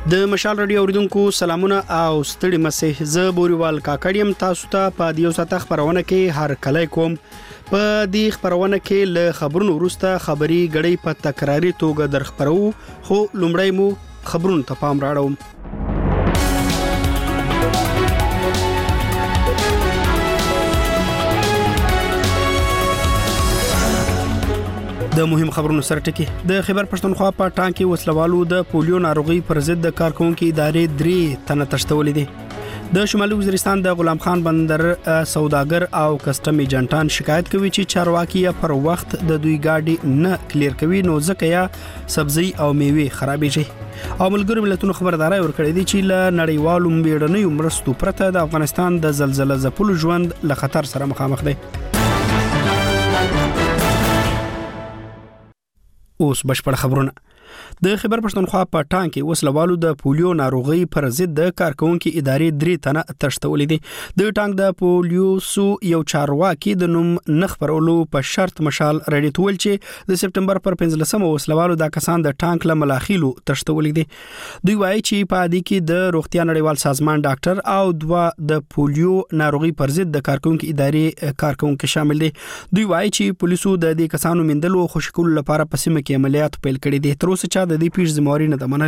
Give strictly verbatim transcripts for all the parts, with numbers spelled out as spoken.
د مشال رادیو اوریدونکو سلامونه او ستړي مسه ز بوريوال کاکړیم تاسو ته په دیو ساته خبرونه کې هر کله کوم په دې خبرونه کې له خبرونو وروسته خبري غړي په تکراری توګه درخبرو خو لومړی مو خبرونه ته پام راړو. د مهم خبرونو سره ټکی د خیبر پښتونخوا په ټانګ کې وسلوالو د پولیو ناروغي پر ضد د کارکونکو ادارې درې تنه تشتولې دي. د شمالي وزیرستان د غلام خان بندر سوداګر او کسټم ایجنټان شکایت کوي چې چارواکي پر وخت د دوی گاډي نه کلیر کوي نو ځکه یا سبزی او میوه خرابېږي. او ملګرو ملتونو خبرداري ورکړې دي چې ل نړیوالو میډنیو مرستو پرته د افغانستان د زلزلې ځپلو ژوند له خطر سره مخامخ دی. اوس بشپړ خبرونه. د خیبر پښتونخوا په ټانګ کې وسلوالو د پولیو ناروغي پر ضد د کارکونکو ادارې درې تنه تشتولې دي. د ټانګ د پولیو سو یو چارواکي د نوم نخبرولو په شرط مشال رډي تول چې د سپټمبر پر پنځلسمه وسلوالو د کسان د ټانګ له ملاخیلو تشتولې دي. دوی وایي چې په دې کې د روغتیا نړیوال سازمان ډاکټر او دوا د پولیو ناروغي پر ضد د کارکونکو ادارې کارکونکو شامل دي. دوی وایي چې پولیسو د دې کسانو مندلو خوشکول لپاره په سیمه کې عملیات پیل کړي دي. تر اوسه چا د دې پیښ ذمہواری نه ده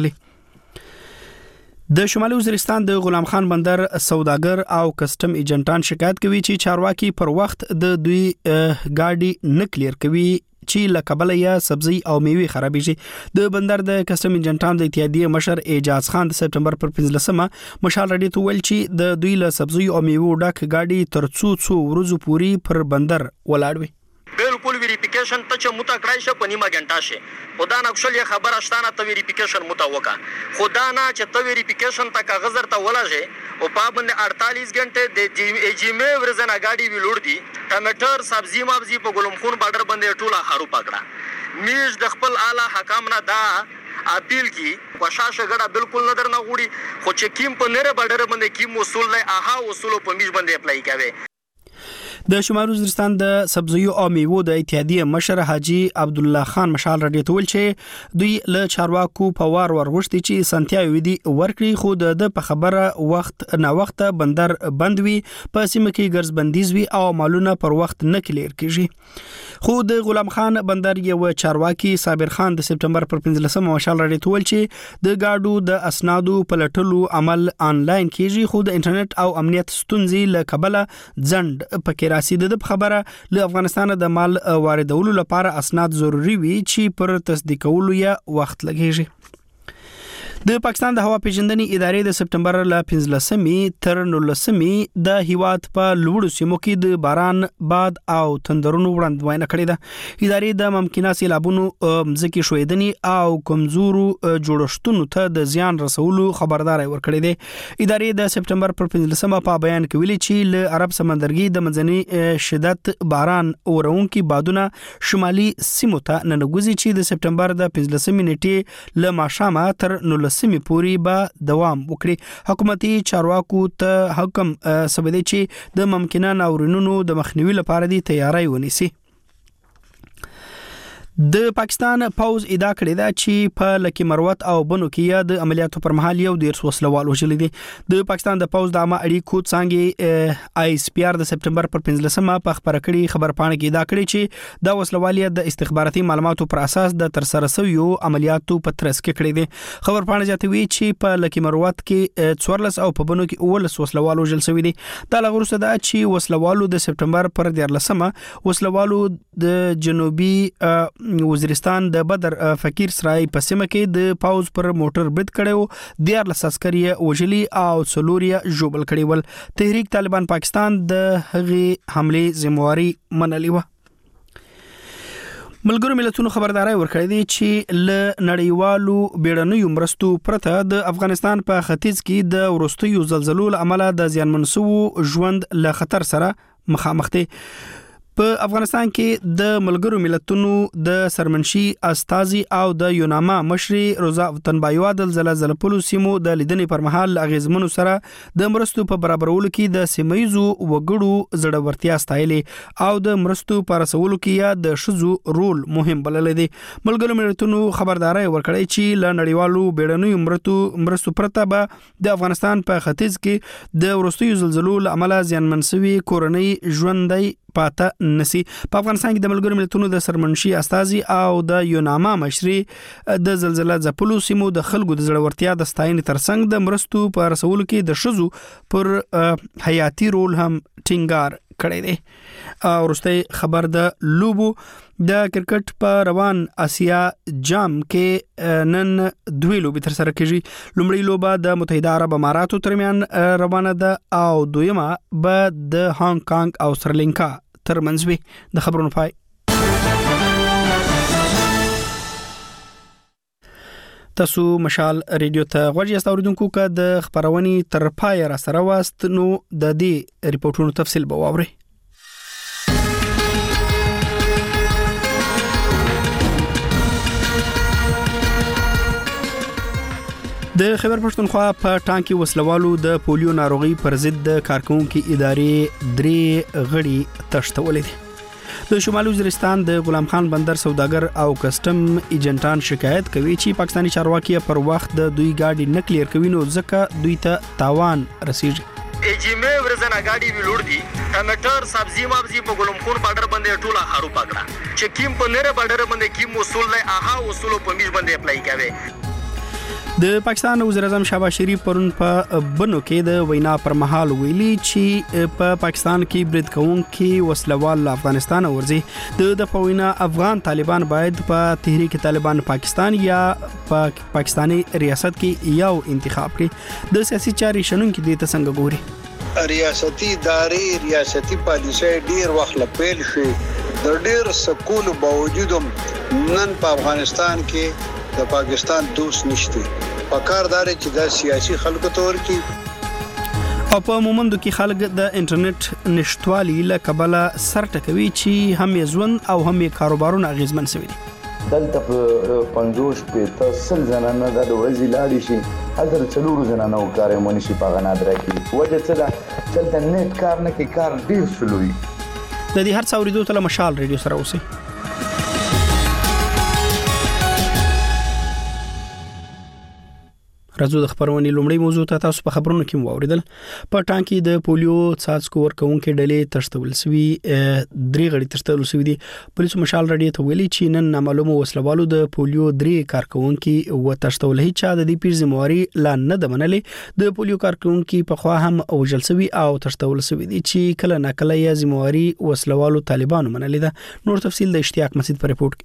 منلې. د شمالي وزیرستان د غلام خان بندر سوداګر او کسټم ایجنټان شکایت کوي چې چارواکي پر وخت د دوی گاډي نه کلیر کوي چې لکبل یا سبزی او میوه خرابېږي. د بندر د کسټم ایجنټان د اتحادیه مشر اعجاز خان د سپټمبر پر پنځلسمه مشال رډي تول چې د دوی له سبزی او میوه ډک گاډي تر څو څو ورځې پوري پر بندر ولاړوي. بالکل ویریفیکیشن ته چې متا کړای شي په نیمه غنټه شي خدا نه خپل خبر اشتانه ته ویریفیکیشن متا وکا خدا نه چې ته ویریفیکیشن ته کاغذ درته ولاږي او په باندې اړتالیس غنټه د جی جی مې ورزنه گاډي ویلوړ دي ټماټر سبزی مابزی په ګلم خون بارډر باندې ټوله خارو پکړه میش د خپل اعلی حکام نه دا اپیل کی وشاشه غړه بالکل نظر نه غوړي خو چې کیم په نره بارډر باندې کیم وصول نه اها وصول په میش باندې اپلای کوي. د شمالي وزیرستان د سبزیو او میوو د اتحادیه مشر حاجی عبد الله خان مشال رډي تول چې دوی له چارواکو په وار ور غوښتي چې سنتیا ویدي ورکړي خو د په خبره وخت نه وخت بندر بند وي په سیمه کې ګرځ بندیز وي او مالونه پر وخت نه کلیر کیږي. خو د غلام خان بندر یو چارواکي صابر خان د سپټمبر پر پنځلسمه مشال رډي تول چې د گاډو د اسنادو پلټلو عمل آنلاین کیږي خو د انټرنیټ او امنیت ستونزې له کبله ځند پکې راسیده. د خبره له افغانستان د مال واردولو لپاره اسناد ضروری وي چې پر تصدیقولو یا وخت لګیږي. د پاکستان د هوا پیژندنې ادارې د سپټمبر ل پنځلسمې تر نولسمې د هیواد په لوړو سیمو کې د باران باد او تندرونو وړاندوینه کړې ده. ادارې د ممکنه سیلابونو ځکه شویدنې او کمزورو جوړښتونو ته د زیان رسولو خبرداري ورکړې ده. ادارې د سپټمبر پر پنځلسمه په بیان کې ویلي چې ل عرب سمندرګي د منځني شدت باران اورونکي بادونه شمالي سیمو ته ننګوزي چې د سپټمبر د پنځلسمې نیټې ل ماښامه تر نولسمې سیمې پوری به دوام وکړي. حکومتي چارواکو ته حکم سبدي چې د ممکنه ناورینونو د مخنیوي لپاره دي تیاری ونیسي. د پاکستان پوز ادعا کړې ده چې په لکی مروت او بنو کې د عملیاتو پر مهال یو ډیر وسلوال وژل دي. د پاکستان د پوز د عامه اړیکو څنګه آی اس پی آر د سپټمبر پر پنځلسمه په خبره کړي خبر پاڼه کې ادعا کړې چې د وسلوالۍ د استخباراتي معلوماتو پر اساس د تر سره شویو عملیاتو په ترڅ کې کړې دي. خبر پاڼه زیاتوي چې په لکی مروت کې څوارلس او په بنو کې اولس وسلوال وژل شوی دي. دا لغورسته ده چې وسلوالو د سپټمبر پر دیارلسمه وسلوالو د جنوبي وزیرستان د بدر فقیر سرای په سیمه کې د پاوز پر موټر برید کړو دیار لس عسکري وژلي او سلوریا جوبل کړي ول. تحریک طالبان پاکستان د هغې حمله ذمہواری منلې و. ملګرو ملتونو خبرداري ورکړې دي چې ل نړیوالو بیړنیو مرستو پرته د افغانستان په ختیځ کې د ورستیو زلزلو عمله د زیانمنسو ژوند له خطر سره مخامخ دي. په افغانستان کې د ملګرو ملتونو د سرمنشي استازي او د یوناما مشري روزا وطنبایوا د زلزلې په سیمو د لیدنې پر مهال اغیزمنو سره د مرستو په برابرولو کې د سیمایزو وګړو زړورتیا ستایلې او د مرستو پر رسولو کې یا د شذو رول مهم بلل دي. ملګرو ملتونو خبرداري ورکړی چې ل نړیوالو بیړنیو مرستو مرستو پرته به د افغانستان په ختیځ کې د ورستیو زلزلو لامل ځانمن شوي کورنۍ ژوندۍ پاته نسی. په افغانستان کې د ملګرو ملتونو د سرمنشي استازي او د یوناما مشري د زلزلې ځپلو سیمو د خلکو د زړورتیا د ستاینې ترڅنګ د مرستو په رسولو کې د شذو پر حیاتي رول هم ټینګار کړی دی. ورسته خبر د لوبو د کرکټ په روان آسیا جام کې نن دوی لوبې تر سره کیږي. لومړی لوبه د متحده عرب اماراتو ترمن روانه ده او دویمه به د هانګ کانګ او سریلانکا ترمنځ وي. د خبرونو پای. تاسو مشال ریډیو ته غوږی یاست اوریدونکو که د خبرونې تر پای را سره واست نو د دې ریپورتونو تفصیل به واورئ. د خیبر پښتونخوا په ټانکی وسلوالو د پولیو ناروغي پر ضد د کارکونکو ادارې درې غړي تشتولې دي. د شمالي وزیرستان د غلام خان بندر سوداګر او کسٹم ایجنټان شکایت کوي چې پاکستانی چارواکي پر وخت د دوی گاډي نه کلیر کوي نو ځکه دوی ته تاوان رسیږي. اجمه ورزنه گاډي ویلوړ دي ټماټر سبزی مابزی په ګلم خون بارډر باندې ټوله هارو پکړه چې کیم په نره بارډر باندې کیم وصول نه آها وصول په میش باندې اپلای کوي. د پاکستان وزیر اعظم شهباز شریف پرون په بنو کې د وینا پر مهال ویلي چې په پاکستان کې برید کوونکي وسلوال افغانستان ورځي. د د پوینا افغان طالبان باید په تحریک طالبان پاکستان یا په پاکستانی ریاست کې یو انتخاب کړي. د سیاسي چاري شنونکو د تسنګ ګوري. ریاستي ادارې ریاستي پالیسي ډیر وخت لپیل شي د ډیر سکول باوجود نن په افغانستان کې د پاکستان دوست نشته. پکاردار چې د سیاسي خلکو تور کې او په مومندو کې خلک د انټرنیټ نشټوالي له کبله سر ټکوي چې هم ژوند او هم کاروبارونه اغیزمن شوي دي. دلته په پنځوس په تسل زنانه د ورځې لاړې شي هغه څلورو زنانه کارې مونږ شي په غنا درکې وجه څه ده چې د نت کار نه کې کار ډیر سلوي. د دې هر څو ورځو ته مشال ریډیو سره اوسئ. راځو د خبرونې لومړی موضوع ته تاسو په خبرونو کې واوریدل. په ټانکی د پولیو څاڅکو ورکوونکو ډلې تشتول سوي درې غړي تشتول سوي دي. پولیسو مشال رډي ته ویلي چې نن نامعلومه وسلوالو د پولیو درې کارکونکو و تشتول هیڅ چا د دې پیر ذمہواری لا نه د منلې. د پولیو کارکونکو په خوا هم اوجل سوي او تشتول سوي دي چې کله نه کله یې ذمہواری وسلوالو طالبانو منلې ده. نور تفصیل د اشتیاق مسجد پر رپورت.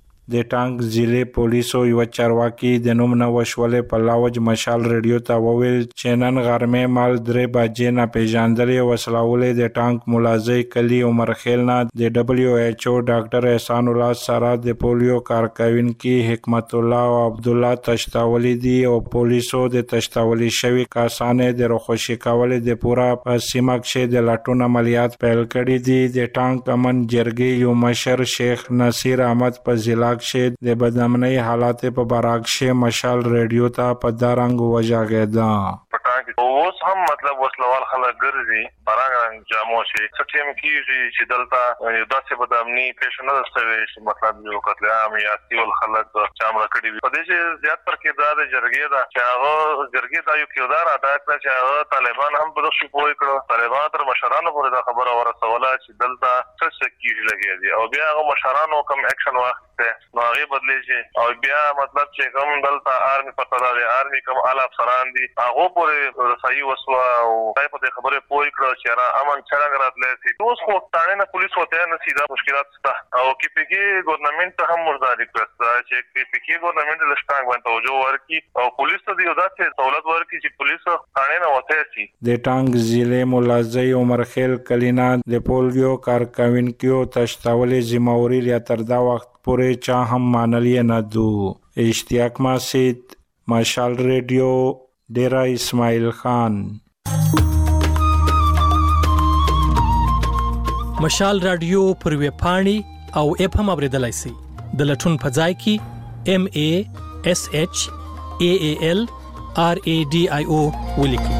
د ټانک ضلع پولیسو یو چارواکي د نوم نه وشولې په لاوج مشال ریډیو ته وویل چې نن غرمه مال درې بجې نه پیژندلې وسلولې د ټانک ملازم کلی عمر خیل نه د دبليو ایچ او ډاکټر احسان الله سره د پولیو کارکوونکو حکمت الله او عبد الله تشتاولې دي او پولیسو د تشتاولې شوی کسانې د روخوشي کولې د پورا په سیمه کې د لاټون عملیات پیل کړي دي. د ټانک امن جرګې یو مشر شیخ نصیر احمد په ضلع کې د بدامنۍ حالات په براک شه مشال ریډیو ته په دارنګ وجاګدا پټاګ اوس هم مطلب وسلوال خلک ګرځي برابر جامو شي سټیم کیږي چې دلته یو داسې بدامنۍ پیښ نه دستوي چې مطلب یو قتل عام یا سیول خلک چامړه کړي په دې چې زیات پر کې دا د جرګې دا چې هغه جرګې دا یو کردار ادا کړ چې هغه طالبان هم په شو پوي کړو. طالبان تر مشرانو پورې دا خبره ورسوله چې دلته څه کیږي لګي دي او بیا هغه مشرانو کم اکشن واخ نو هغه بدلی شي او بیا مطلب چې کوم دلته آرمي پتا دی آرمي کوم اعلی افسران دي هغه پورې رسایي وسو او دای په خبره پوي کړو چې را امن څنګه راتللی شي. اوس خو تانه نه پولیس وته نه سیده مشکلات شته او کې پکې ګورنمنت ته هم مرداري کړه چې کې پکې ګورنمنت له شتاګ باندې توجه ورکړي او پولیس ته یو داسې سہولت ورکړي چې پولیس تانه نه وته شي. د ټانک ضلع ملازم عمر خیل کلینا د پولیو کارکوونکو تشتاولې ذمہواری لري تر دا وخت پورې چا هم مانلې نه دو. اشتیاق مسجد مشال ریډیو ډیرا اسماعیل خان. مشال رادیو پر ویب پاڼې او اپ هم اوریدلای شئ. د لټون په ځای کې ام ای اس ایچ ای ای ال آر ای ډي آی او ولیکئ.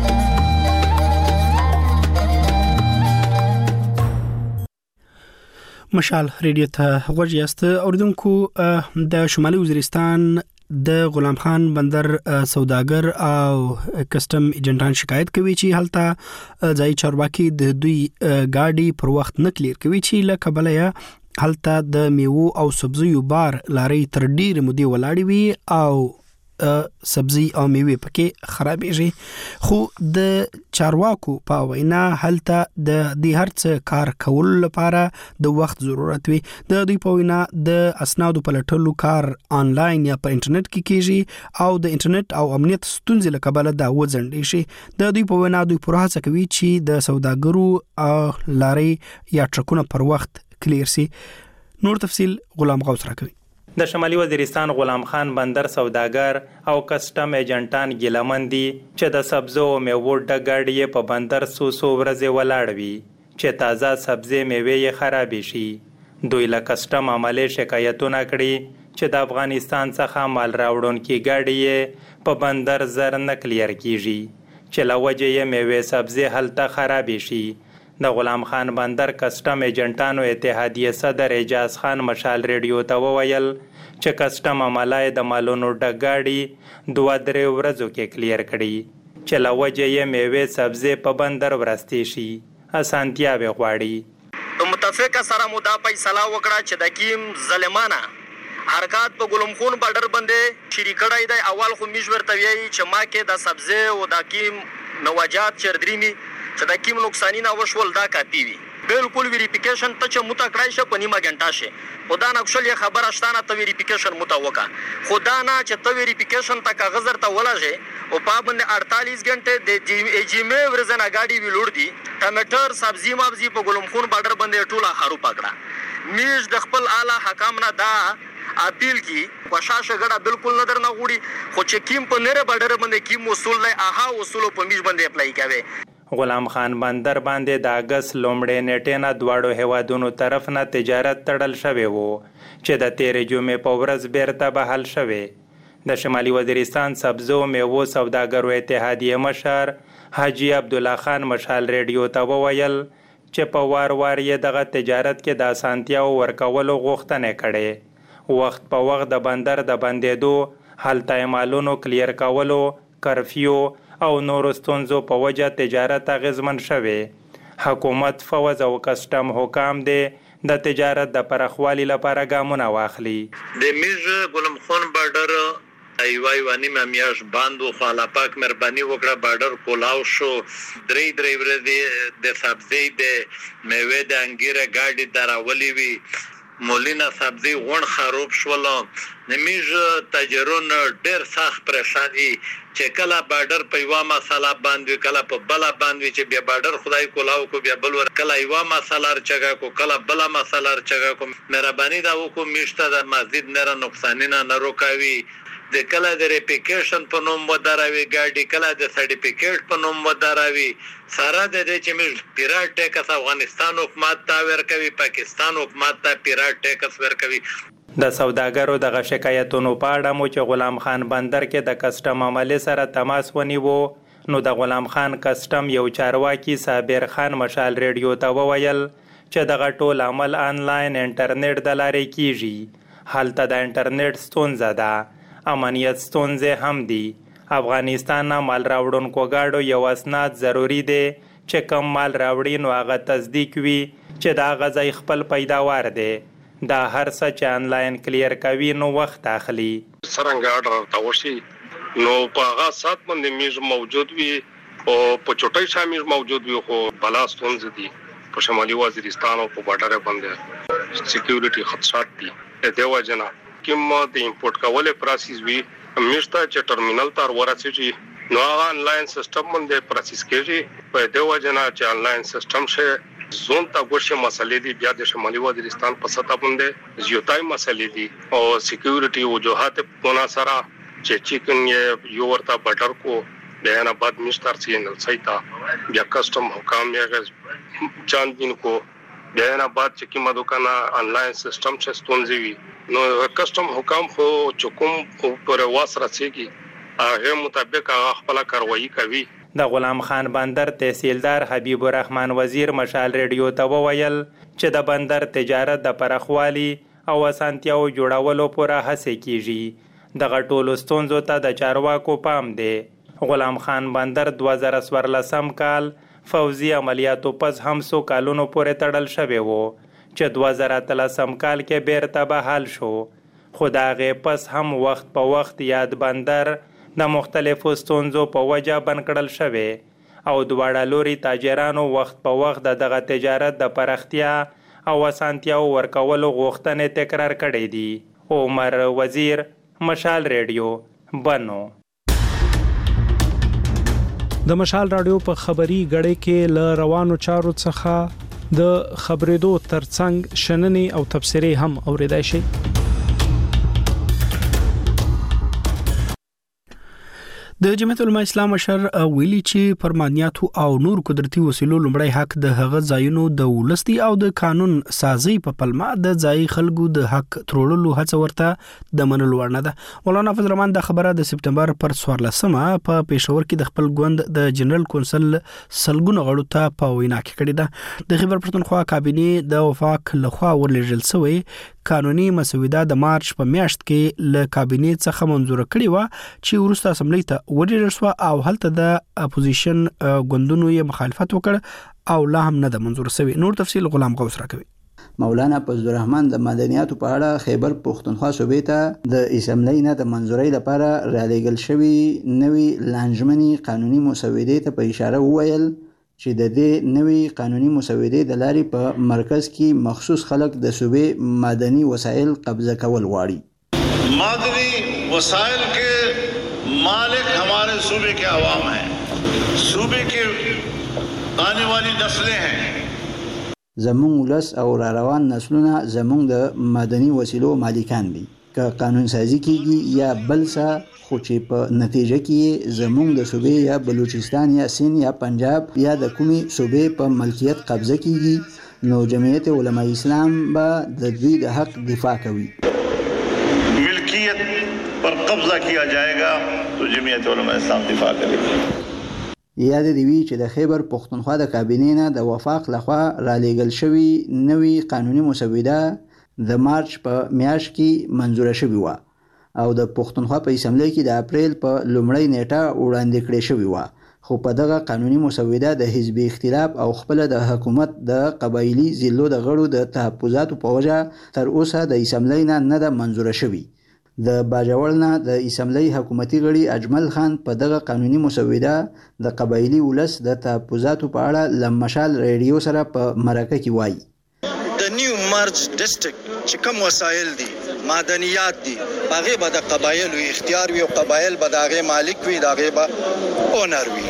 مشال ریډیو ته غوږ یاست. اوریدونکو د شمالي وزیرستان د غلام خان بندر سوداګر او کسٹم ایجنټان شکایت کوي چې هلته ځای چارواکي د دوی گاډي پر وخت نه کلیر کوي چې لکه بلیا هلته د میوه او سبزیو بار لاري تر ډیر مودې ولاړې وي او سبزی او میوه پکې خرابېږي. خو د چارواکو په وینا هلته د دې هرڅ کار کول لپاره د وخت ضرورت وي. د دوی په وینا د اسنادو په لټولو کار آنلاین یا په انټرنیټ کې کیږي او د انټرنیټ او امنیت ستونزې له کبله دا وځنډي شي. د دوی په وینا دوی پوره هڅه کوي چې د سوداګرو لاري یا ټرکونه پر وخت کلیر شي. نور تفصیل غلام غوث راکوي. د شمالي وزیرستان غلام خان بندر سوداګر او کسٹم ایجنټان ګیلمن دي چې د سبزو او میوو ډګاډي په بندر سو سو ورځې ولاړوي چې تازه سبزی میوه یې خراب شي. دوی له کسٹم عملې شکایتونه کړي چې د افغانستان څخه مال راوړونکي ګاډي په بندر زر نه کلیر کیږي چې له وجې یې میوه سبزی هلته خراب شي. د غلام خان بندر کسٹم ایجنټانو اتحادیه صدر اعجاز خان مشال ریډیو ته وویل چې کسٹم عملای د مالونو ډګاډي دوه درې ورځو کې کلیر کړي چې له وجې یې میوه سبزی په بندر ورستي شي. اسانتیا به غواړي. د متفقه سره مودا فیصله وکړه چې د کیم ظالمانه حرکات په ګلم خون بارډر باندې شریک کړای دی. اول خو میشور تویي چې ما کې د سبزی او د کیم نواجات چردريمي چې د کیم نقصانی نه وشول دا کاپی وي. بالکل ویریفیکیشن ته چې متکړای شه په نیمه غنټه شه خدا نقشل خبر اشتانه ته ویریفیکیشن متوقع خدا نه چې ته ویریفیکیشن ته کاغذ تر ولاجه او په باندې اړتالیس غنټه د جی می ورزنه گاډي ویلوړ دي. ټماټر سبزی مابزی په ګلم خون بارډر باندې ټوله خارو پکړه. میش د خپل اعلی حکام نه دا اپیل کی کوشاشه غړه بالکل نظر نه غوړي خو چې کیم په نره بارډر باندې کیم وصول نه اها وصول په میش باندې اپلای کوي. غلام خان بندر باندې د اگست لومړی نیټې نه دواړو هیوادونو طرف نه تجارت تړل شوی وو چې د تیرې جمعې په ورځ بیرته بحال شوی. د شمالي وزیرستان سبزو میوو سوداګرو اتحادیه مشر حاجی عبدالله خان مشال ریډیو ته وویل چې په وار وار یې دغه تجارت کې د اسانتیاو ورکولو غوښتنه کړې. وخت په وخت د بندر د بندېدو هلته مالونو کلیر کولو کرفیو او نور ستونزو په وجه تجارت اغیزمن شوی. حکومت فوز او کسٹم حکام دی د تجارت د پرخوالي لپاره ګامونه واخلي. د میز ګلم خون بارډر ایوای وانی میاش باندو خالا پاک مهرباني وکړه بارډر کولاو شو. درې درې ورځې د سبزی د میوه د انګیره گاډي دراولي وی مولینا سبزی غون خراب شول. نمیج تاجرون ډیر سخت پریشان دي چې کله بارډر په یو مسله باندې کله په بل باندې چې بیا بارډر خدای کولاو کو بیا بل ور کله یو مسله چګه کو کله بل مسله چګه کو. مهرباني دا وکړو میشته د مسجد نه نقصانینه نه روکاوي. د کله د ریپلیکیشن په نوم ودراوي گاډي کله د سرټیفیکیټ په نوم ودراوي. سره د دې چې موږ پیراټ ټیکس افغانستان حکومت ته ورکوي پاکستان حکومت ته پیراټ ټیکس ورکوي. د سوداګرو دغه شکایتونو په اړه مو چې غلام خان بندر کې د کسٹم عملې سره تماس ونیو نو د غلام خان کسٹم یو چارواکي صابر خان مشال ریډیو ته وویل چې دغه ټول عمل آنلاین انټرنیټ د لارې کیږي. هلته د انټرنیټ ستونزه ده، امنیت ستونزې هم دي. افغانستان نه مال راوړونکو ګاډو یو اسناد ضروری دی چې کم مال راوړي نو هغه تصدیق وي چې دا غځای خپل پیداوار دی. دا هر څه چې آنلاین کلیر کوي نو وخت اخلي. څنګه آرډر تاوشي نو په هغه سات باندې میز موجود وي او په چټای شامل موجود وي خو بلاستون دي په شمالي وزیرستان او په بارډر باندې سکیورټي خدشات دي. دیو جنا کوم د امپورټ کولو پروسس وی میشته چې ټرمینل تر ورسېږي نو هغه آنلاین سیستم باندې پروسس کیږي. په دیو جنا چې آنلاین سیستم شه زون تا ګوشه مسلې دي بیا د شمالي وزیرستان په سطح باندې زیاتای مسلې دي او سکیورټي وجوهات په ناسره چې چیکن یو ورته بټر کو بیان بعد مستر سي نل سيتا بیا کسٹم حکام یې جان دین کو بیا نه بعد چې کومه دوکانه انلاین سیستم چې ستونزې وي نو کسٹم حکم خو چکم پر واسره سيږي هغه مطابق هغه خپل کاروایی کوي. د غلام خان بندر تحصیلدار حبیب الرحمن وزیر مشال ریډیو ته وویل چې د بندر تجارت د پراخوالي او اسانتیاو جوړولو پوره هڅه کیږي. دغه ټولو ستونزو ته د چارواکو پام دی. غلام خان بندر دوه زره څوارلسم کال فوزي عملیاتو پس هم څو کالونو پورې تړل شوی و چې دوه زره اتلسم کال کې بیرته بحال شو، خو د هغې پس هم وخت په وخت یاد بندر د مختلفو ستونزو په وجه بند کړل شوی او دواړه لوري تاجرانو وخت په وخت د دغه تجارت د پراختیا او اسانتیاو ورکولو غوښتنې تکرار کړې دي. عمر وزیر، مشال ریډیو، بنو. د مشال رادیو په خبري غړې کې ل روانو چارو څخه د خبرېدو ترڅنګ شننې او تبصرې هم اوریدای شي. د جمعیت العلماء اسلام مشر ویلي چې فرمانیاتو او نور قدرتي وسیلو لومړی حق د هغه ځایونو د ولستي او د قانون سازي په پلمه د ځای خلکو د حق ترولو هڅه ورته د منلو وړ نه ده. مولانا فضل الرحمن د خبره د سپتمبر پر څوارلسمه په پېښور کې د خپل ګوند د جنرال کونسل سلګونو غړو ته په وینا کې کړې ده. د خیبر پښتونخوا کابینې د وفاق لخوا ورلېږل شوی قانوني مسوده د مارچ په میاشت کې له کابینې څخه منظور کړې و چې وروسته اسمبلی ته ورلېږل شو او هلته د اپوزیشن ګوندونو یې مخالفت وکړ او لا هم نه د منظور شوی. نور تفصیل غلام غوث راکوي. مولانا فضل الرحمن د مدنیاتو په اړه خیبر پښتونخوا صوبې ته د اسمبلی نه د منظورۍ لپاره رالېږل شوی نوې لانجمنې قانوني مسودې ته په اشاره وویل چې د دې نوې قانوني مسودې د لارې په مرکز کې مخصوص خلک د صوبې مدني وسایل قبضه کول غواړي. مدني وسایل के मालिक हमारे सूबे के अवाम हैं, सूबे के आने वाली नस्लें हैं. زمون ولس او را روان نسلونه زمون د مدني وسیلو مالکان دي. که قانون سازي کیږي یا بل څه خو چې په نتیجه کې زمون د صوبې یا بلوچستان یا سین یا پنجاب یا د کومي صوبې په ملکیت قبضه کیږي نو جمعیت علماء اسلام به د دوی د حق دفاع کوي. ملکیت پر قبضه کیا جائے گا تو جمعیت علماء اسلام دفاع کرے گی. یاد دی وی چې د خیبر پښتونخوا د کابینې نه د وفاق لخوا را لېږل شوی نوې قانوني مسوده د مارچ په میاشت کې منظور شوی و او د پښتونخوا په اسمبلی کې د اپریل په لومړۍ نیټه وړاندې کړې شوی و، خو په دغه قانوني مسوده د حزبي اختلاف او خپل د حکومت د قبایلی ضلعو د غړو د تحفظاتو په وجه تر اوسه د اسمبلی نه نه د منظور شوی. د باجوړ نه د اسمبلی حکومتي غړي اجمل خان په دغه قانوني مسوده د قبایلی ولس د تحفظاتو په اړه لمشال ریډیو سره په مرکه کې وایي. د نیو مرج ډیسټریکټ چې کوم وسایل دي معدنیات دي هغه به د قبایلو اختیار وي او قبایل به د هغه مالک وي، د هغه به اونر وي.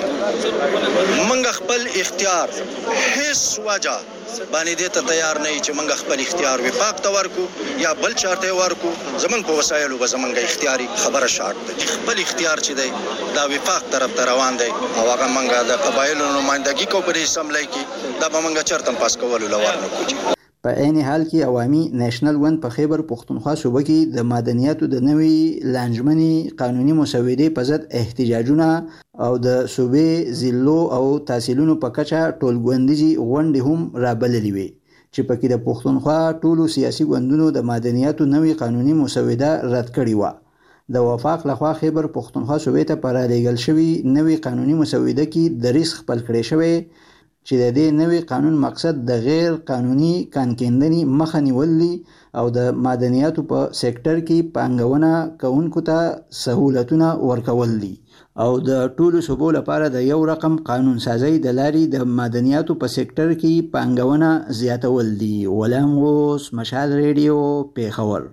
منګ خپل اختیار هیڅ وجه باندې دې ته تیار نه چې منګ خپل اختیار وي پاک ته ورکو یا بل چارته ورکو. زمنګ په وسایلو به زمنګ اختیاري خبره شارت ده. خپل اختیار چې دی دا وفاق طرف ته روان دی او هغه منګ د قبایلو نمائندګي کو په اسمبلی کې دا به منګ چرته پاس کولو لور نه کوي. په عین حال کې عوامي نېشنل ون په خیبر پښتونخوا صوبه کې د مدنیاتو د نوې لانجمنې قانوني مسودې په ضد احتجاجونه او د صوبې ضلعو او تحصیلونو په کچه ټولګوندیزي غونډې هم رابللې وي چې پکې د پښتونخوا ټولو سیاسي ګوندونو د مدنیاتو نوې قانوني مسوده رد کړې و. د وفاق لخوا خیبر پښتونخوا صوبې ته پر لېږل شوی نوې قانوني مسوده کې دریس خپل کړی شوی چې د دې نوې قانون مقصد د غیر قانوني کانکیندنې مخه نیول دي او د مدنیاتو په سېکټر کې پانګونه کوونکو ته سہولتونه ورکول دي او د ټولو صوبو لپاره د یو رقم قانون سازي د لارې د مدنیاتو په سېکټر کې پانګونه زیاتول دي. غلام غوث، مشال ریډیو، پېښور.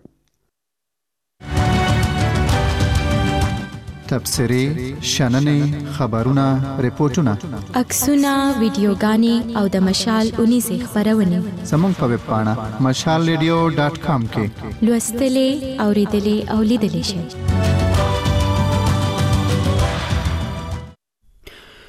تبصرې، شننې، خبرونه، ریپورتونه، عکسونه، ویډیوګانې او د مشال اونیزه خبرونه زموږ په ویب پاڼه مشال ریډیو ډاټ کام کې لوستلې، اوریدلې او لیدلې شئ.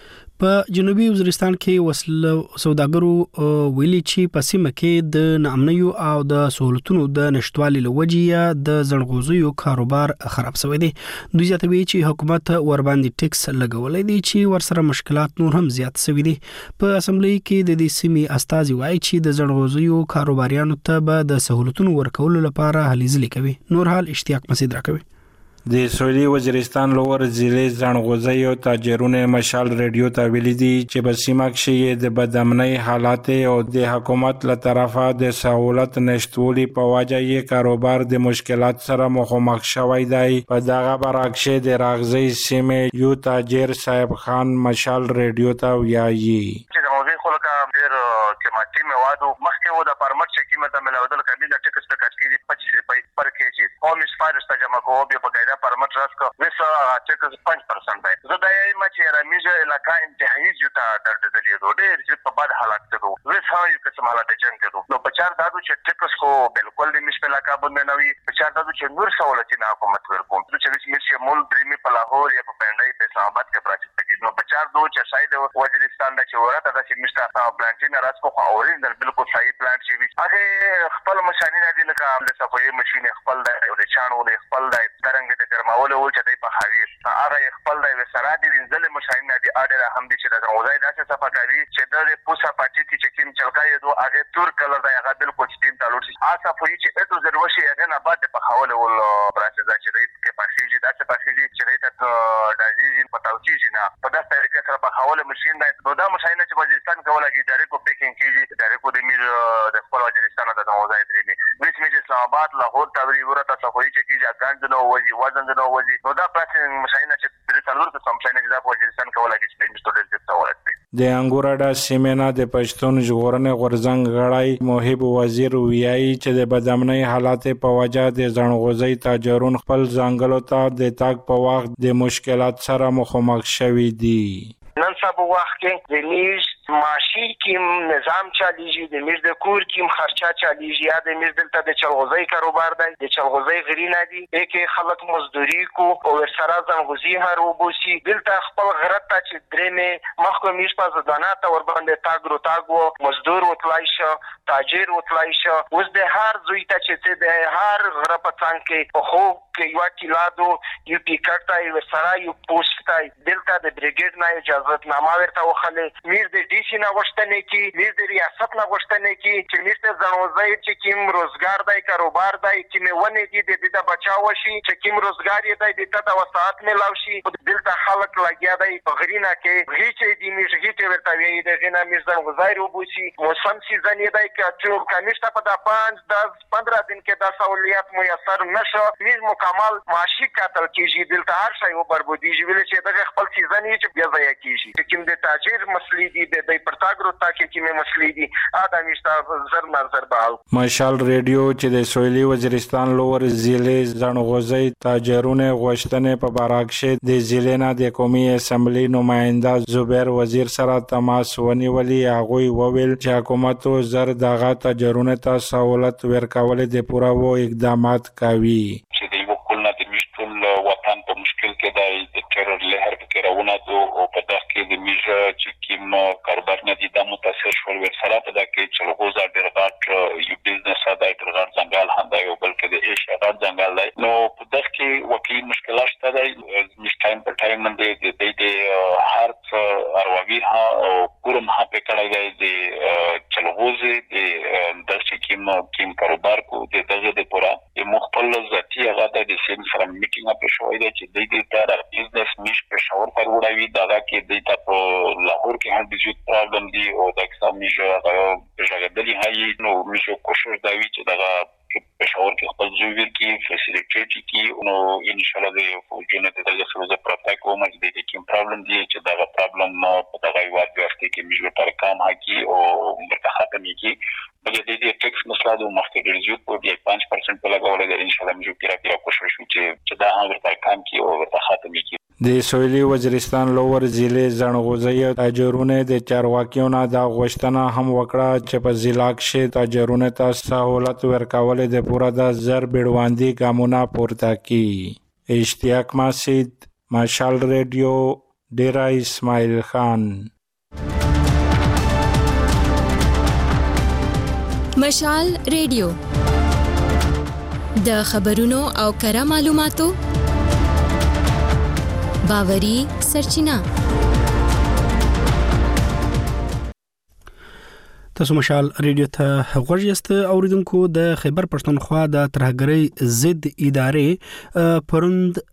په جنوبي وزیرستان کې وسله سوداګرو ویلي چې په سیمه کې د نامنیو او د سہولتونو د نشټوالي لوجیا د زړغوزیو کاروبار خراب شوی دی. دوی زیاتوي چې حکومت ور باندې ټیکس لګولای دی چې ورسره مشکلات نور هم زیات شوي دي. په اسمبلی کې د دې سیمې استازي وایي چې د زړغوزیو کاروباریانو ته به د سہولتونو ورکولو لپاره هلې ځلې کوي. نور حال اشتیاق مسعود راکوي. د سویلي وزیرستان لور ضلع زنغوزي او تاجرونه مشال ریډیو ته ویلي دي چې په سیمه کې د بدامنۍ حالات او د حکومت له طرفه د سہولت نشټولي په وجه یې کاروبار د مشکلات سره مخامخ شوی دی. په دغه برعکس د راغزي سیمه یو تاجر صاحب خان مشال ریډیو ته وایي چې زنغوزي خلک ډېر قیمتي مواد مخکې و د پرمټ چې قیمت ملاودل کبي د ټیکس ټکټ کې پچیس روپۍ پر کېجی او مس فارس ترجمه کوو به په پرمټ راسکو وسه ټیکس پنځه پرسنټ دی. زه د یې مچ رمیجه علاقہ انتهایی جوتا درد دلی دو ډېر چې په بد حالت کې دو وسه یو قسم حالت جنګ کې دو نو په چار دادو چې ټیکس کو بالکل د مش په علاقہ باندې نوي په چار دادو چې نور سہولت نه حکومت ورکوم چې مش مول درېمي په لاهور یا په پندای په اسلام آباد کې پراچ کې نو په چار دو چې شاید وزیرستان د چې ورته د چې مشتا پلانټین راسکو خو اورینل بالکل صحیح پلانټ شي هغه خپل ماشینونه دي لکه د صفوي ماشين خپل د او د چانو خپل د ترنګ د ګرماول او چې د په حویر هغه خپل د وسرا دي ځل ماشینونه دي اړه هم دي چې د زنغوزي داسې صفه کوي چې د پوسا پاتې چې کیم چلکای دو هغه تور کلر د هغه بالکل سپین تالو شي آسا فوي چې اته ضروري هغه نه بعد په حواله ول پروسس چې د کې پاسيجي داسې پاسيجي چې د دایي په توچی نه په داسې طریقې سره په حواله ماشين دی نو دا ماشینه چې وزیرستان کولای ډایرکټ کو پیکینګ کیږي ډایرکټ د میر د خپل وزیرستان د زنغوزي درې ویس می چې اسلام آباد لاهور تاوری ورته صفوي چې کیږي ګاند نو وځي وزن نو وځي نو دا پراسینګ ماشینه چې د څلور څه ماشینه چې د وزیرستان کولای چې په سټوډنټ کې څورت د انګوراډا سیمنا د پښتون ژغورنې غورزنګ غړای محب وزیر ویایي چې د بدامنۍ حالات په وجه د زنغوزي تاجرون خپل ځنګلو ته د تاګ په وخت د مشکلات سره مخامخ شوي دي. نن سبا وخت کې د میز معاشي کې نظام چاليږي د میز د کور کې خرچه چاليږي یا د میز دلته د چلغوزي کاروبار دی د چلغوزي غرینا دي کې خلک مزدوري کو او سره زنغوزي هر وبوسي دلته خپل غرت ته چې درېمه مخکې میز په ځدانات ور باندې تاګرو تاګو مزدور وتلای شو تاجر وتلای شو اوس د هر زوی ته چې د هر غره په څنګ کې په خو کې یو کیلادو یو ټیکټ یو سره یو پوسټ دلته د بریګیډ نه اجازه نامه ورته وخلې میر د ډي سي نه غوښتنه کی میر د ریاست نه غوښتنه کی چې میر د زنغوزي چې کیم روزګار دی کاروبار دی چې مونه دي د دې د بچاو شي چې کیم روزګار دی د ته د وسات ملاو شي دلته خلک لګیا دی په غرینا کې هیڅ دې میږي چې ورته وی د غرینا میر زنغوزي روبوسي موسم سیزن دی چې کمیشته په د پنځه دس پندرہ دن کې د سہولیات میسر نشو میر مکمل معاشي قاتل کیږي دلته هر شی وبربودي ویل چې د خپل سیزن یې چې بیا ځای کیږي چې د تاجر مسلې دي د پرتاګرو تاکي کې مسلې دي ادمي ستا زر نظر بال مشال ریډیو چې د سویلي وزیرستان لور ضلع زنغوزي تاجرونه غوښتنې په برعکس د ضلع نه د قومي اسمبلی نماینده زبیر وزیر سره تماس ونیولي هغه وویل چې حکومت زر دغه تاجرونه ته سہولت ورکول د پوره و اقدامات کوي چې د یو کولنه د مشتول وطن په مشکل کې د ټرور لهر کې راونه دو او په دغه کې د میجه چې کیم کاروبار نه دي د متاثر شول ورسره په دغه کې چې لغوزا ډېر غاټ یو بزنس ادا ډېر غاټ ځنګل هم دی او بلکې د ایشیا غاټ ځنګل دی نو په دغه کې واقعي مشکلات شته دی مش ټایم په ټایم باندې د دې هر څه اروي ها او کورم ها په کړه دی د چلغوزي د دغه کیم کیم کاروبار کو د دغه د پورا د مخبل ذاتی هغه د سیم سره میټینګ په شوې دی چې د دې تر بزنس مش په شاور پر وړاوي دغه کې د تاسو لاهور کې هم د جوړ پرابلم دی او د اکثر میجه په ژغدلي هي نو میجه کوشش دا وی چې دغه په شاور کې خپل ځویر کې فیسیلیټیټ کی نو ان شاء الله د فوجونه د دغه سره د پروتک او مګ د کوم پرابلم دی چې دغه پرابلم په دغه وخت کې کې میجه پر کام هکي او مرتخه می کی بلکې د دې ټیکس مسله د مخکې ډیرجو په دې پنځه پرسنټ په لګول د ان شاء الله میجه پیرا پیرا کوشش وکړي چې دا هم ورته کام کی او ورته ختمي کی د سویلي وزیرستان لور ضلع زنغوزي تاجرونه د چارواکیونو د غوښتنه هم وکړه چې په ضلع کې تاجرونه ته سہولت ورکول د پوره د زر بیړواندي ګامونه پورته کړي. اشتیاق مسعود مشال ریډیو ډیرا اسماعیل خان. مشال ریډیو د خبرونو او کره معلوماتو باوري سرچینه. تاسو مشال ریډیو ته غوږ یاست. اوریدونکو د خیبر پښتونخوا د ترهګرۍ ضد ادارې پروند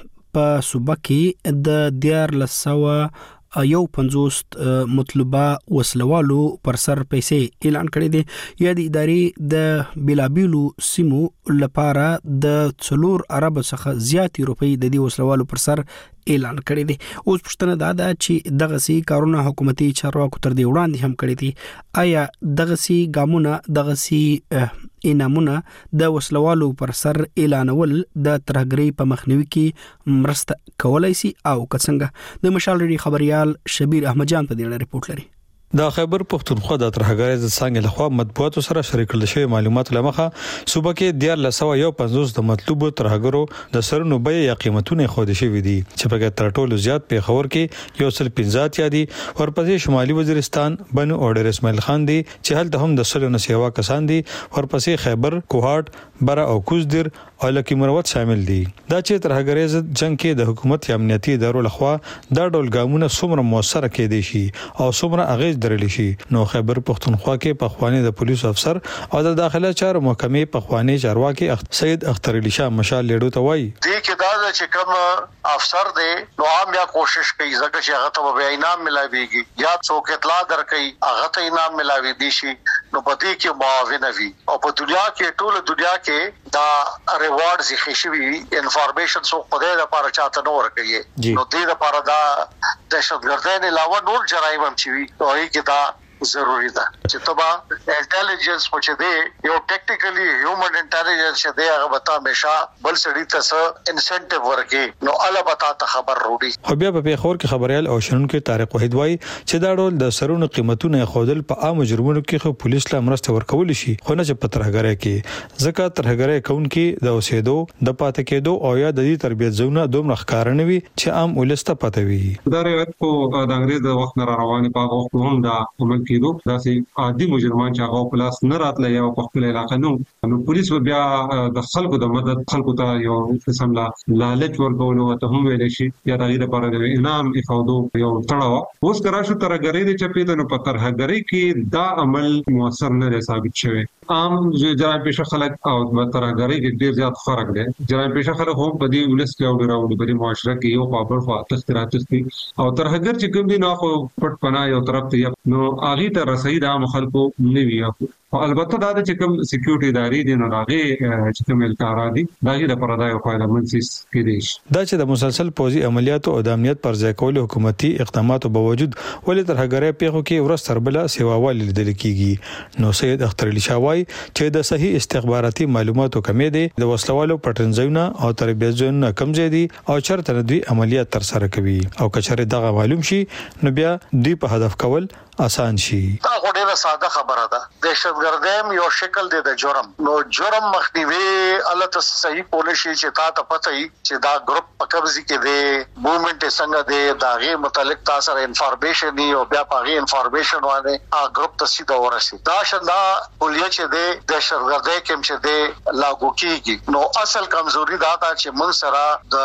په صوبه کې د دیار لسوه یو پنځوس مطلوبه وسلوالو پر سر پیسې اعلان کړې دي. یا د ادارې د بلابیلو سیمو لپاره د څلور ارب څخه زیات روپۍ د دې وسلوالو پر سر اعلان کړی دی. اوس پښتنه دا ده چې دغه سي کارونه حکومتي چارواکو تر دې وړاندې هم کړی دي. آیا دغه سي ګامونه دغه سي انامونه د وسلوالو پر سر اعلانول د ترهګرۍ په مخنیوي کې مرسته کولای سي او څنګه؟ د مشال ریډي خبريال شبیر احمد جان په دې اړه ریپورت لري. د خیبر پښتونخوا د ترهګرۍ د څنګه لخوا مطبوعاتو سره شریک کړل شوی معلومات لمخه صوبه کې دیار لسوه یو پنځوس د مطلوبو ترهګرو د سرونو بیه یا قیمتونه خود شوی دي چې په تر ټولو زیات په خبر کې یو سل پنځه یادي ورپسې شمالي وزیرستان بنو اورډر اسماعیل خان دي چې هلته هم د سلونو سیوا کسان دي. ورپسې خیبر کوهاټ بره او کوزدر او لکی مروت شامل دي. دا چې ترهګرۍ ضد جنگ کې د حکومت یا امنیتي ادارو لخوا دا ډول ګامونه څومره موثر کېدي شي او څومره اغیز درلی شي. نو خیبر پښتونخوا کې پخوانی د پولیس افسر او د داخله چارو محکمې پخوانی چارواکي سید اختر علی شاه مشال لیډو ته وایي دې کې دا چې کوم افسر دی نو عام یا کوشش کوي ځکه چې هغه ته به انعام ملایويږي یا څوک اطلاع درکړي هغه ته انعام ملاوي دي شي نو په دې کې معاون وي. او په دنیا کې ټول دنیا کې دا ریوارډز یې شي انفارمیشن څو په دې لپاره چاته نو ورکړي نو دې لپاره دا دهشتګردۍ نه علاوه نور جرایم هم چوي او کې دا ضروری ده چې تبا انټيليجنس پوښتې دی یو ټیکنیکلی هیومن انټيليجنس چې دی هغه بتا همیشه بل سړي ته انسنټیو ورکي نو الله بتا ته خبر وروړي. خو بیا په خور کې خبريال او شنونکو طارق وحید وای چې دا ډول د سرونو قیمتونه خودل په عام جرمونو کې خو پولیس لا مرسته ورکول شي خو نه چې په ترهګرۍ کې ځکه ترهګرۍ کون کې د اوسېدو د پاتې کېدو او یا د دې تربيت زونه دومره ښکارنه وي چې عام ولسته پته وي. دا روایت کو د انګريز د وخت نه روانه په وخت هم دا عمل کېدو داسې عادي مجرمان چې هغه پلاس نه راتله یا په خپل علاقې نو نو پولیس بیا د خلکو د مدد خلکو ته یو قسم لا لالچ ورکول او ته هم ویل شي یا د غیر لپاره د انعام افاده یو تړاو اوس کرا شو ترهګرۍ د چپې د نو په ترهګرۍ کې دا عمل موثر نه ثابت شوی. عام جرائم پیشه خلک او ترهګرۍ کې ډیر زیات فرق دی. جرائم پیشه خلک هم په دې ولس کې او ډراوډي په دې معاشره کې یو په بل خوا تخیرات دي او ترهګر چې کوم دي نو خو پټ پناه یو طرف ته نو اغي ته رسید عام خلکو نیوي او البته دا چې کوم سکیورټي ادارې دي نو هغه چې کوم الکارا دي دا د پردای او فایده منسیس کېدي. دا چې د مسلسل پوزي عملیاتو او د امنیت پر ځای کول حکومتي اقداماتو باوجود ولې ترهګرۍ پیښو کې ورستر بل سیواوال لیدل کیږي. نو سید اختر علی شاه وای چې د صحیح استخباراتي معلوماتو کمی دي د وسلوالو پټنځونه او تربیت ځونه کم زیدي او چرته دوی عملیات تر سره کوي او کچره دغه معلوم شي نو بیا دوی په هدف کول آسان شي. دا ډیره ساده خبره ده. دهشتګردیم یو شکل دی د جرم نو جرم مخنیوي الله ته صحیح پالیسی چې تا ته پته وي چې دا ګروپ په قبضه کې دی موومېنټ څنګه دی دا غي متعلق تاسو سره انفارمیشن دی او بیا په غي انفارمیشن باندې ا ګروپ ته سیده ورسي. دا شندا پولیس چې دی دهشتګردۍ کوم چې دی لاګو کیږي نو اصل کمزوري دا ده چې من سره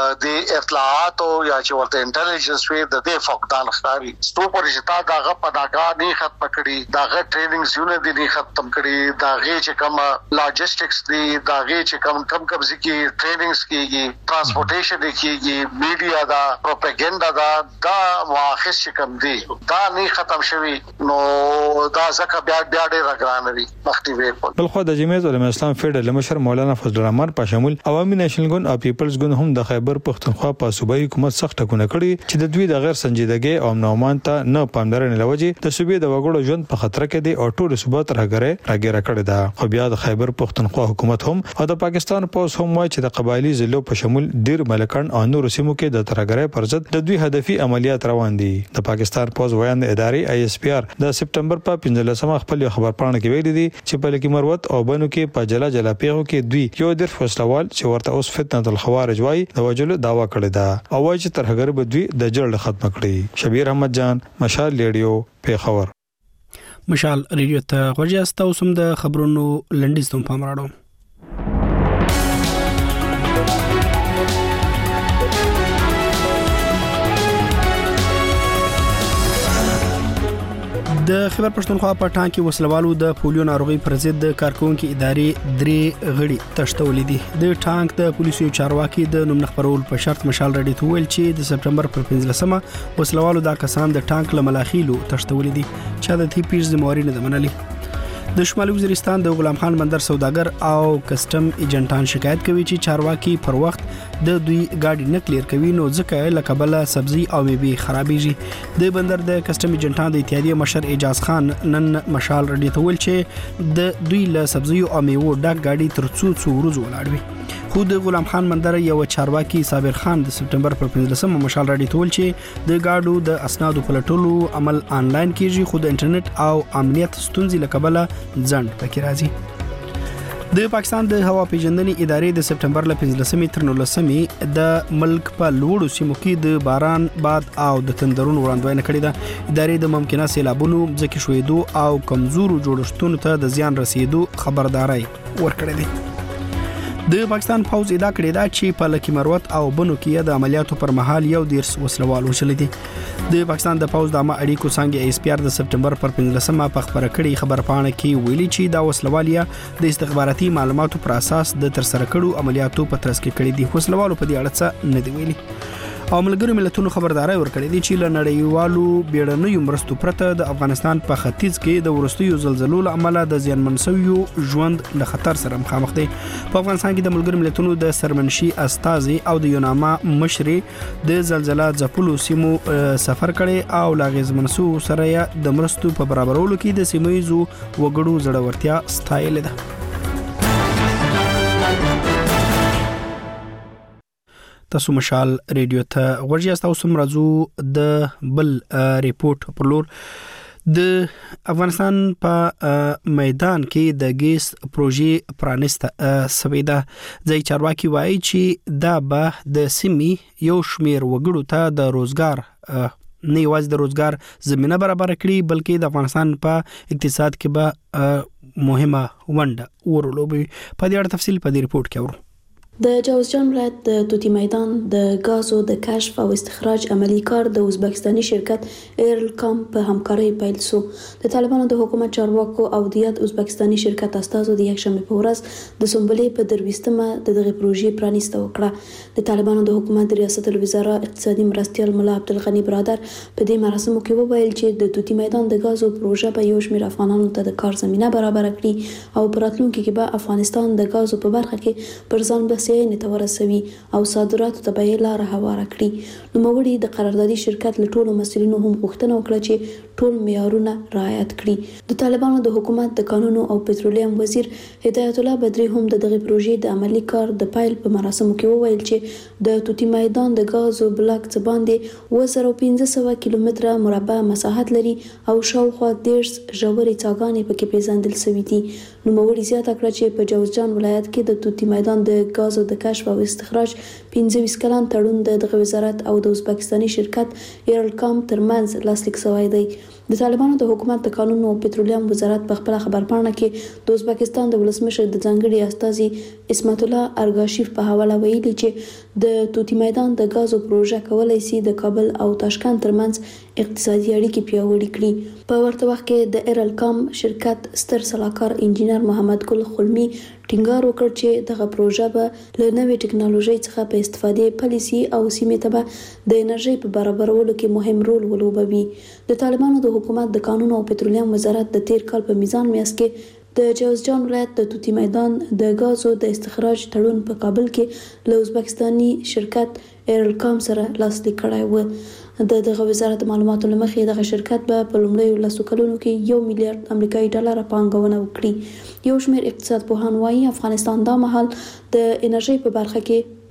د اطلاعات او یا چې ورته انټيليجنس وي د دې فقدان ښکاری ستو پر چې تا داغه پداګه نه ختم کړي داغه ټریننګز یونه دي نه ختم کړي داغه چې کوم لاجستکس دي داغه چې کوم کم قبضه کی ټریننګز کیږي ترانسپورټیشن کیږي میډیا دا پروپاګاندا دا دا واخص چې کوم دي دا نه ختم شوی نو دا ځکه بیا بیا ډېر راګرانوي مخکې ویل. بل خو د جمعیت علماء اسلام فیډرل مشر مولانا فضل الرحمن په شمول عوامي نېشنل ګوند او پیپلز ګوند هم د خیبر پښتونخوا په صوبایي حکومت سخت ټکونه کړي چې د دوی د غیر سنجیدګۍ او امنومان ته نه پاملرنه لوجي د صوبې د وګړو ژوند په خطر کې دی او ټول صوبات راګره راګره کړی دا. خو بیا د خیبر پښتونخوا حکومت هم او د پاکستان پوس هم وایي چې د قبایلی ضلعو په شمول ډیر ملکان او نور سیمو کې د ترګرې پر ضد د دوی هدفي عملیات روان دي. د پاکستان پوس ویان ادارې آی اس پی آر د سپټمبر په پنځلسمه خپل خبر پاڼه کې ویلي دي چې په لکی مروت او بنو کې په جلا جلا پیغو کې دوی یو در فیصلوال چې ورته اوس فتنه الخوارج وایي د وجلو داوا کړی دا او وایي چې ترګر به دوی د جړل ختم کړي. شبیر احمد جان مشال ریډیو په خبر. مشال ریډیو ته غوړیاست او سم د خبرونو لنډیز ته پام راړو. د خیبر پښتونخوا په ټانګ کې وسلوالو د پولیو ناروغي پر ضد د کارکونکو ادارې درې غړي تشتولې دي. د ټانګ د پولیسو چارواکي د نوم خبرول په شرط مشال رډي ته ویل چې د سپټمبر پر پنځلسمه وسلوالو دا کسان د ټانګ لملاخیلو تشتولې دي چې د تی پیژ زمواري نه منلي. د شمالي وزیرستان د غلام خان بندر سوداګر او کسٹم ایجنټان شکایت کوي چې چارواکي پر وخت د دوی گاډي نه کلیر کوي نو ځکه لکبله سبزي او میوه خرابېږي. د بندر د کسٹم ایجنټان د اتحادیه مشر اعجاز خان نن مشال رډي ته ویل چې د دوی له سبزي او میوه ډک گاډي تر څو څو ورځې ولاړوي. خو د غلام خان بندر یو چارواکي صابر خان د سپټمبر پر پنځلسمه مشال رډي ته ویل چې د گاډو د اسنادو پلټولو عمل آنلاین کیږي خو د انټرنیټ او امنیت ستونزې لکبله ځند پکې راځي. د پاکستان د هوا پیژندنې ادارې د سپټمبر ل پنځلسمې تر نولسمې د ملک په لوړو سیمو کې د باران باد او د تندرونو وړاندوینه کړې ده. ادارې د ممکنه سیلابونو ځکه شویدو او کمزورو جوړښتونو ته د زیان رسیدو خبرداري ورکړې ده. د پاکستان فوج ادعا کړې ده چې په لکی مروت او بنو کې د عملیاتو پر مهال یو دیرس وسلوال وشل دي. د پاکستان د فوج د عامه اړیکو څنګه ایس پی آر د سپټمبر پر پنځلسمه په خبره کړې خبر پاڼه کې ویلي چې دا وسلوالیا د استخباراتي معلوماتو پر اساس د تر سره کړو عملیاتو په ترڅ کې کړې دي. وسلوالو په دې اړه څه نه دی ویلي. او ملګرو ملتونو خبرداري ورکړې دي چې له نړیوالو بیړنیو مرستو پرته د افغانستان په ختیځ کې د ورستیو زلزلو له امله د زیانمن شویو ژوند له خطر سره مخامخ دي. په افغانستان کې د ملګرو ملتونو د سرمنشي استازي او د یوناما مشري د زلزلہ ځپلو سیمو سفر کړي او لاغیز منسو سره د مرستو په برابرولو کې د سیمایزو وګړو زړورتیا ستایل ده. تاسو مشال ریډیو ته ورجاست او سمرازو د بل ریپورت پر لور. د افغانستان په میدان کې د ګیس پروژې پرانسته سویدا ځای چارواکي وایي چې دا به د سیمې یو شمیر وګړو ته د روزګار نه یوازې د روزګار زمينه برابر کړي بلکې د افغانستان په اقتصاد کې به مهمه ونډه ورولوي. په دې اړه تفصیل په دې ریپورت کې اورو. د جوزجان ولایت د توتی میدان د غازو د کشف او استخراج عملی کار د ازبکستاني شرکت ایرلکام په همکارۍ پیل شو. د طالبانو د حکومت چارواکو او د یاد ازبکستاني شرکت استازو د یکشنبه په ورځ د سنبلې په درويستمه د دغه پروژې پرانیسته وکړه. د طالبانو د حکومت ریاست الوزرا اقتصادي مرستيال مولا عبدالغنی برادر په دې مراسمو کې وویل چې د توتی میدان د غازو پروژه به یو شمېر افغانانو ته د کار زمينه برابر کړي او په راتلونکي کې به افغانستان د غازو په برخه کې پر ځان بسې نه تورسوي او صادراتو ته به لار هواره کړي. نو موري د قراردادي شرکت له ټولو مسؤلینو هم غوښتنه وکړه چې ټول معیارونه رعایت کړي. د طالبانو د حکومت د قانونو او پټرولیم وزیر هدایت الله بدری هم د دغه پروژې د عملی کار د پایل په مراسمو کې وویل چې د توتی میدان د غازو بلاک څخه باندې و زر پنځه سوه کیلومتره مربع مساحت لري او شاوخوا دیرش ژورې څاګانې پکې پیژندل شوې دي. نو موري زیاته کړه چې په جوزجان ولایت کې د توتی میدان د غازو د کشف او استخراج پنځه ویشت کلن تړون د دغه وزارت او د ازبکستاني شرکت ایرلکام ترمنځ لاسلیک شوی دی. د طالبانو د حکومت د قانون او پټرولیم وزارت په خپل خبرپاڼه کې د ازبکستان د ولسمشر د ځانګړي استازي اسمت الله ارګاشیف په حواله ویلي چې د توتی میدان د غازو پروژه کولای شي د کابل او تاشکند ترمنځ اقتصادي اړیکې پیاوړې کړي. په ورته وخت کې د ایرلکام شرکت ستر سلاکار انجینر محمد ګل خلمی ټینګار وکړ چې دغه پروژه به له نوې ټکنالوژي څخه په استفادې پالیسي او سیمې ته به د انرژي په برابرولو کې مهم رول ولوبوي. د طالبانو د حکومت د قانون او پټرولیم وزارت د تیر کال په میزان میاشت کې د جوزجان ولایت د توتی میدان د غازو د استخراج تړون په کابل کې له ازبکستاني شرکت ایرلکام سره لاسلیک کړی و. د دغه وزارت معلوماتو لمخې دغه شرکت به په لومړیو لسو کلونو کې یو میلیارډ امریکایي ډالر پانګونه وکړي. یو شمېر اقتصاد پوهان وایي افغانستان دا مهال د انرژي په برخه کې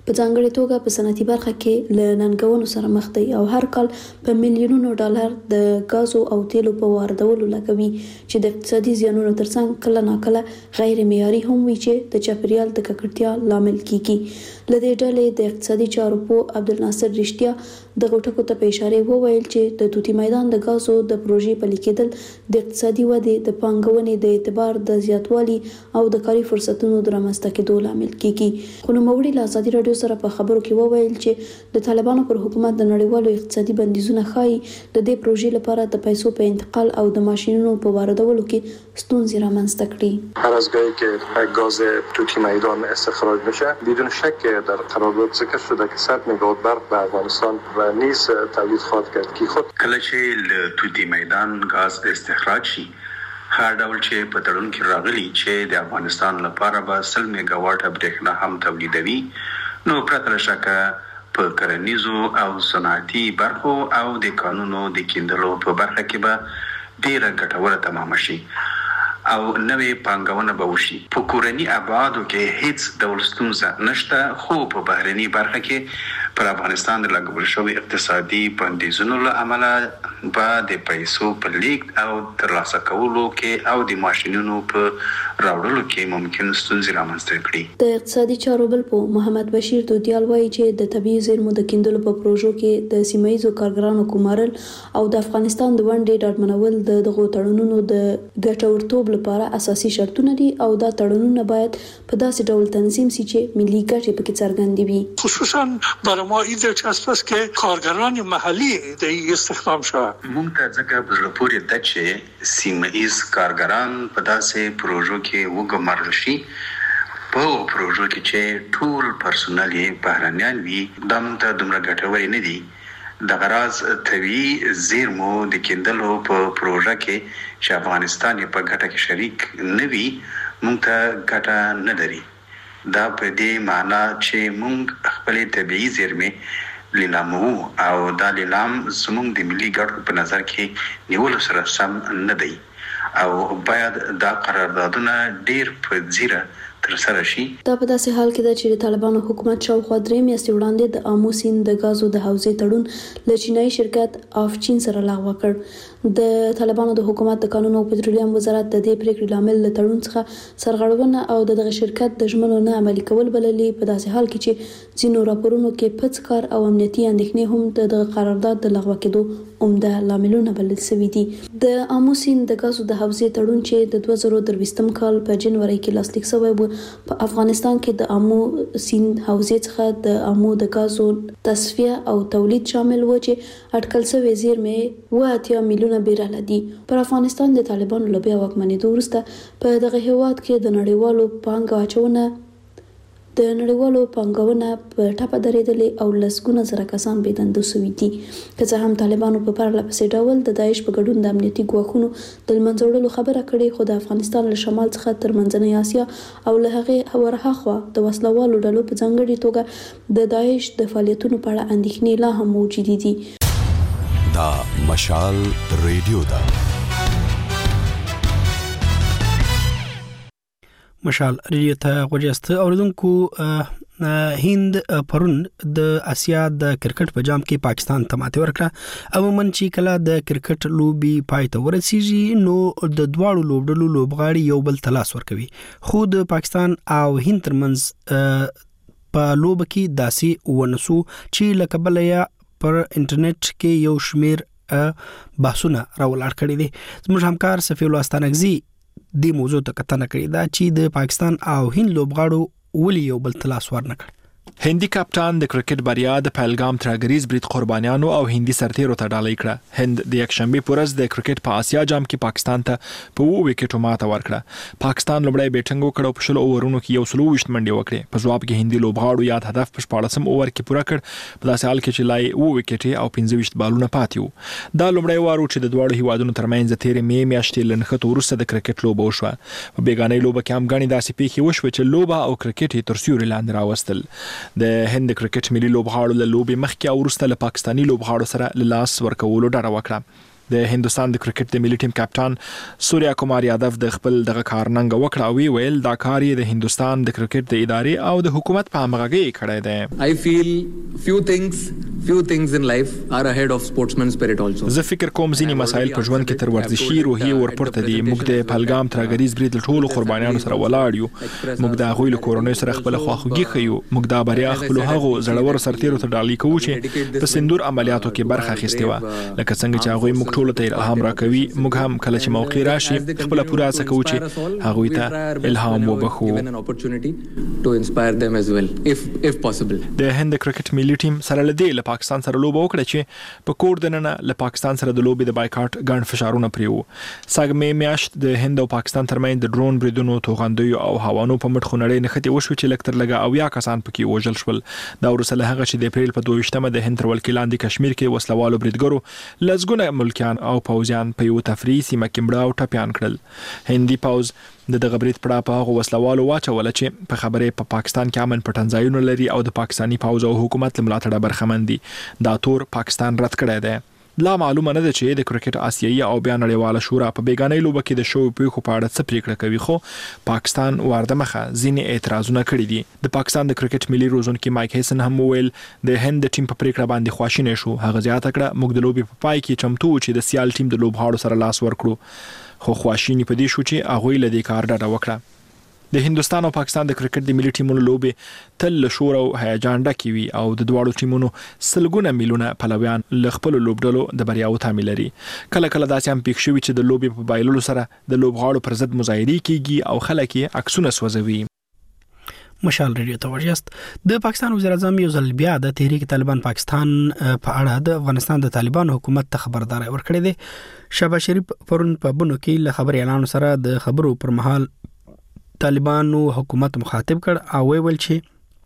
په ځانګړي توګه په صنعتي برخه کې له ننګونو سره مخ دی او هر کال په میلیونونو ډالر د غازو او تیلو په واردولو لګوي چې د اقتصادي زیانونو ترڅنګ کله ناکله غیر معیاري هم وي چې د چاپیریال د ککړتیا لامل کیږي. لدې ډلې د اقتصادي چارو په عبدالناصر رښتیا د غټکو ته په اشاره وویل چې د توتی میدان د غازو د پروژې پلي کېدل د اقتصادي ودې د پانګونې د اعتبار د زیاتوالي او د کاري فرصتونو د رامنځته کېدو لامل کیږي. خو نوموړي له ازادي راډیو سره په خبرو کې وویل چې د طالبانو پر حکومت د نړیوالو اقتصادي بندیزونه ښایي د دې پروژې لپاره د پیسو په انتقال او د ماشینونو په واردولو کې ستونزې رامنځته کړي. هر از گاهی که گاز توتی میدان استخراج بشه بدون شک در قرارداد ذکر شده که صد مگاوات برق به افغانستان و نیز تولید خواهد کرد که خود کله چې له توتی میدان غاز استخراج شي هر ډول چې په تړون کې راغلي چې د افغانستان لپاره به سل میگاواټ برېښنا هم تولیدوي نو پرته له شکه په کرنیزو او صنعتي برخو او د قانونو د کیندلو په برخه کې به ډېره ګټوره تمامه شي او نوې پانګونه به وشي. په کورني ابعادو کې هیڅ ډول ستونزه نشته خو په بهرني برخه کې پر افغانستان د لګول شوی اقتصادي بندیزونو له امله به د پیسو په لیږد او ترلاسه کولو کې او د ماشینونو په راوړلو کې ممکن ستونزې رامنځته کړي. د اقتصادي چارو بلپو محمد بشیر دودیال وایي چې د طبیعي زیرمو د کیندلو په پروژو کې د سیمایي کارګرانو کومارل او د افغانستان د ونډې ډاډمنول د دغو تړونونو د ګټورتوب لپاره اساسي شرطونه دي او دا تړونونه باید په داسې ډول تنظیم شي چې ملي ګټې پکې څرګندې وي. خصوصا برای ما این دلچسب است که کارگران محلی د استخدام شوند. موږ ته ځکه په زړه پورې ده چې سیمه‌ایز کارګران په داسې پروژو کې وګمارل شي په پروژو کې چې ټول پرسونل یې بهرنیان وي دا موږ ته دومره ګټور نه دي. د غراض طبيعي زیرمو د کیندلو په پروژه کې چې افغانستان په ګټه کې شریک نه وي موږ ته ګټه نه لري. دا په دې معنی چې موږ خپل طبيعي زیرمې لیلامو او دا لیلام زموږ د ملي ګټو په نظر کې نیولو سره سم نه دی او باید دا قراردادونه ډیر په ځیره تر سره شي. دا په داسې حال کې ده چې د طالبانو حکومت شاوخوا درې میاشتې وړاندې د آمو سیند د غازو د حوزې تړون له چینایي شرکت آفچین سره لغوه کړ. د طالبانو د حکومت د قانون او پټرولیم وزارت د دې پریکړې لامل له تړون څخه سرغړونه او دغه شرکت د ژمنو نه عملي کول بللې. په داسې حال کې چې ځینو راپورونو کې پڅ کار او امنیتي اندېښنې هم د دغه قرارداد د لغوه کېدو عمده لاملونه بلل شوي دي. د آمو سیند د غازو د حوزې تړون چې د دوه زره درویشتم کال په جنوري کې لاسلیک شوی و په افغانستان کې د آمو سیند حوزې څخه د آمو د غازو تصفیه او تولید شامل و چې اټکل شوی زیرمې اوه اتیا میلیونه بیرل دي. پر افغانستان د طالبانو له بیا واکمنېدو وروسته په دغه هیواد کې د نړیوالو پانګه اچونه د نړیوالو پانګونه په ټاپه درېدلې او لسګونه زره کسان بې دندې شوي دي. که څه هم طالبانو په پرله پسې ډول د داعش په ګډون د امنیتي ګواښونو د له منځه وړلو خبره کړې خو د افغانستان له شمال څخه تر منځنۍ اسیا او له هغې ورهاخوا د وسلوالو ډلو په ځانګړې توګه د داعش د فعالیتونو په اړه اندېښنې لا هم موجودې دي. دا مشال ریډیو ده. مشال ریډیو ته غوړیاست اوریدونکو. هند پرون د اسیا د کرکټ په جام کې پاکستان ته ماته ورکړه. عموما چې کله د کرکټ لوبي پای ته ورسیږي نو د دواړو لوبډلو لوبغاړي یو بل تلاس ورکوي خو د پاکستان او هند ترمنځ په لوب کې داسې ونسو چې لکه بل یا پر انټرنیټ کې یو شمیر بحثونه راولاړ کړي دي. زموږ همکار سفیل واستانګزي د موضوع ته کتنه کړې ده چې د پاکستان او هند لوبغاړو ولې یو بل تلاس ورنکړ. هندي کپټان د کرکټ بریا د پهلګام ترګریز برید قربانیانو او هندي سرتیرو ته ډالۍ کړه. هند د یک شنبه پورز د کرکټ په آسیا جام کې پاکستان ته په وو وکټو ماته ورکړه. پاکستان لومړی بیټینګ وکړ په شلو اوورونو کې یو سلو وشت منډي وکړې. په جواب کې هندي لوبغاړو یاد هدف په شپاړسم اوور کې پوره کړ. په داسې حال کې چې لای وو وکټي او پنځه وشت بالونه پاتې وو. دا لومړی وارو چې د دوړو هیوادونو ترمنځ تیرې مې میاشتې لنخته ورسته د کرکټ لوبه وشوه. په بیگانې لوبه کې هم غني داسې پیښې وشوه چې لوبه او کرکټ تر سیوري لاندې راوستل. د هند کرکټ ملي لوبغاړو له لوبې مخکې او وروسته له پاکستاني لوبغاړو سره له لاس ورکولو ډډه وکړه. د هندستان د کرکټ د ملي ټیم کپټان سوریا کومار یادو د خپل دغه کارننګ وکړه او وی ویل دا کار یې د هندستان د کرکټ د ادارې او د حکومت په همغږي کړی دی. I feel few things few things in life are ahead of sportsman spirit also. زه فکر کوم ځینې مسایل په ژوند کې تر ورزشي روحي ورپورته دي. موږ د پهلګام ترهګریز برید له ټولو قربانیانو سره ولاړ یو. موږ د هغوی له کورنۍ سره خپل خواخوږي ښیو. موږ دا بریا خپل هغو زړور سرتیرو ته ډالۍ کوو چې په سندور عملیاتو کې برخه اخیستې وه. لکه څنګه چې هغوی موږ ټولو ته الهام راکوي، موږ هم کله چې موقع راشي خپله پوره هڅه کوو چې هغوی ته الهام وبخو. د هند کرکټ ملي ټیم سره له دې له پاکستان سره لوبه وکړه چې په کور دننه له پاکستان سره د لوبې د بایکاټ ګڼ فشارونه پرې وو. سږ میاشت د هند او پاکستان ترمنځ د ډرون بریدونو، توغندیو او هوانو په مټ خونړۍ نښتې وشوې چې لږ تر لږه اویا کسان پکې وژل شول. دا وروسته له هغه چې د اپریل په دوه ویشتمه د هند تر ولکې لاندې کشمیر کې وسلوالو بریدګرو لسګونه ملکیان او پوځیان په یو تفریحي سیمه کې مړه او ټپیان کړل. هندي پوځ د دغه برید پړه په هغو وسلوالو واچوله چې په خبرې په پاکستان کې امن پټنځایونه لري او د پاکستاني پوځ او حکومت له ملاتړه برخمن دي. دا تور پاکستان رد کړی دی. لا معلومه نه ده چې د کرکټ آسیایي او بیا نړیواله شورا په بیګانۍ لوبه کې د شویو پیښو په اړه څه پریکړه کوي، خو پاکستان وارده مخه ځینې اعتراضونه کړي دي. د پاکستان د کرکټ ملي روزونکي مایک هیسن هم وویل د هند د ټیم په پریکړه باندې خواشینی شو. هغه زیاته کړه موږ د لوبې په پای کې چمتو چې د سیال ټیم د لوبغاړو سره لاس ورکړو، خو خواشینی په دې شو چې هغوی له دې کار ډډه وکړه. د هندستان او پاکستان د کرکټ د ملي ټیمونو لوبې تل له شور او هیجان ډکې وي او د دواړو ټیمونو سلګونه میلیونه پلویان له خپلو لوبډلو د بریاو تامل لري. کله کله داسې هم پېښ شوي چې د لوبې په بایللو سره د لوبغاړو پر ضد مظاهرې کیږي او خلک یې عکسونه سوځوي. مشال ریډیو ته ورجست. د پاکستان وزیر اعظم یو ځل بیا د تحریک طالبان پاکستان په اړه د افغانستان د طالبان حکومت ته خبرداري ورکړې ده. شهباز شریف پرون په بنو کې له خبري اعلان سره د خبرو پر مهال طالبانو حکومت مخاطب کړ او ویل چې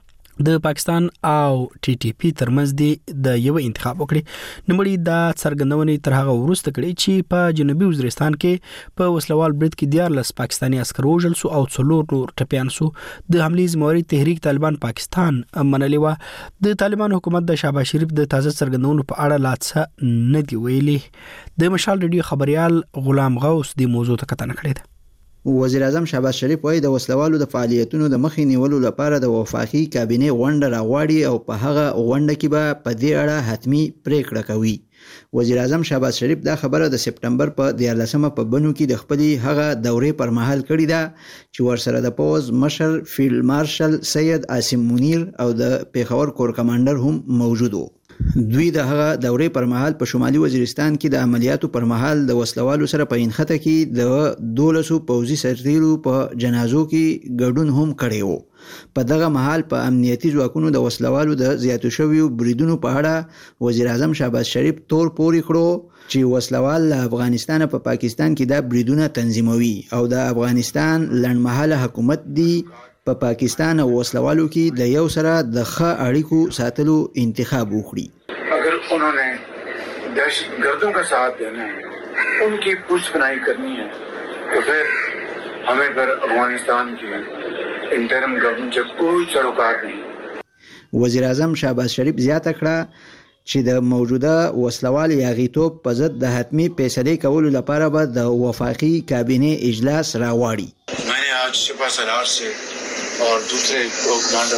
د پاکستان او ټي ټي پی ترمنځ د یو انتخاب وکړي. نمړي دا څرګندونې تر هغه وروسته کړي چې په جنوبي وزیرستان کې په وسلوال برید کې دیارلس پاکستاني عسکر وژل سو او څلور نور ټپیان سو. د حملې زموږ تحریک طالبان پاکستان منلې و. د طالبان حکومت د شهباز شریف د تازه څرګندونو په اړه لا څه نه دی ویلي. د مشال ریډیو خبريال غلام غوث د موضوع ته کتنه کړې ده. وزیر اعظم شهباز شریف وايي د وسلوالو د فعالیتونو د مخې نیولو لپاره د وفاقي کابینه غونډه راغواړي او په هغه غونډه کې به په دې اړه حتمی پریکړه کوي. وزیر اعظم شهباز شریف دا خبره د سپټمبر په دیارلسمه په بنو کې د خپلې هغه دورې پر مهال کړې ده چې ورسره د پوز مشر فیلډ مارشل سید عاصم منیر او د پیښور کور کمانډر هم موجود وو. دوی د هغه دورې پر مهال په شمالي وزیرستان کې د عملیاتو پر مهال د وسلوالو سره په انخته کې د دولسو پوځي سرتیرو په جنازو کې ګډون هم کړی وو. په دغه مهال په امنیتي ځواکونو د وسلوالو د زیاتو شویو بریدونو په اړه وزیر اعظم شهباز شریف تور پوري کړو چې وسلوال له افغانستان په پاکستان کې د بریدونه تنظیموي او د افغانستان لنډمهاله حکومت دی په پا پاکستان او وسلوالو کې د یو سره د ښه اړیکو ساتلو انتخاب وکړي. اگر انہوں نے دہشت گردوں کا ساتھ دینا ہے، ان کی پوچھ پناہی کرنی ہے، تو پھر ہمیں پر افغانستان کی انٹرم گورنمنٹ سے کوئی سروکار نہیں. وزیر اعظم شهباز شریف زیاته کړه چې د موجوده وسلوال یاغیتوب په ضد د حتمی فیصله کولو لپاره به د وفاقي کابینه اجلاس راوړي. میں نے آج شفا سرار سے اور دوسرے کمانڈر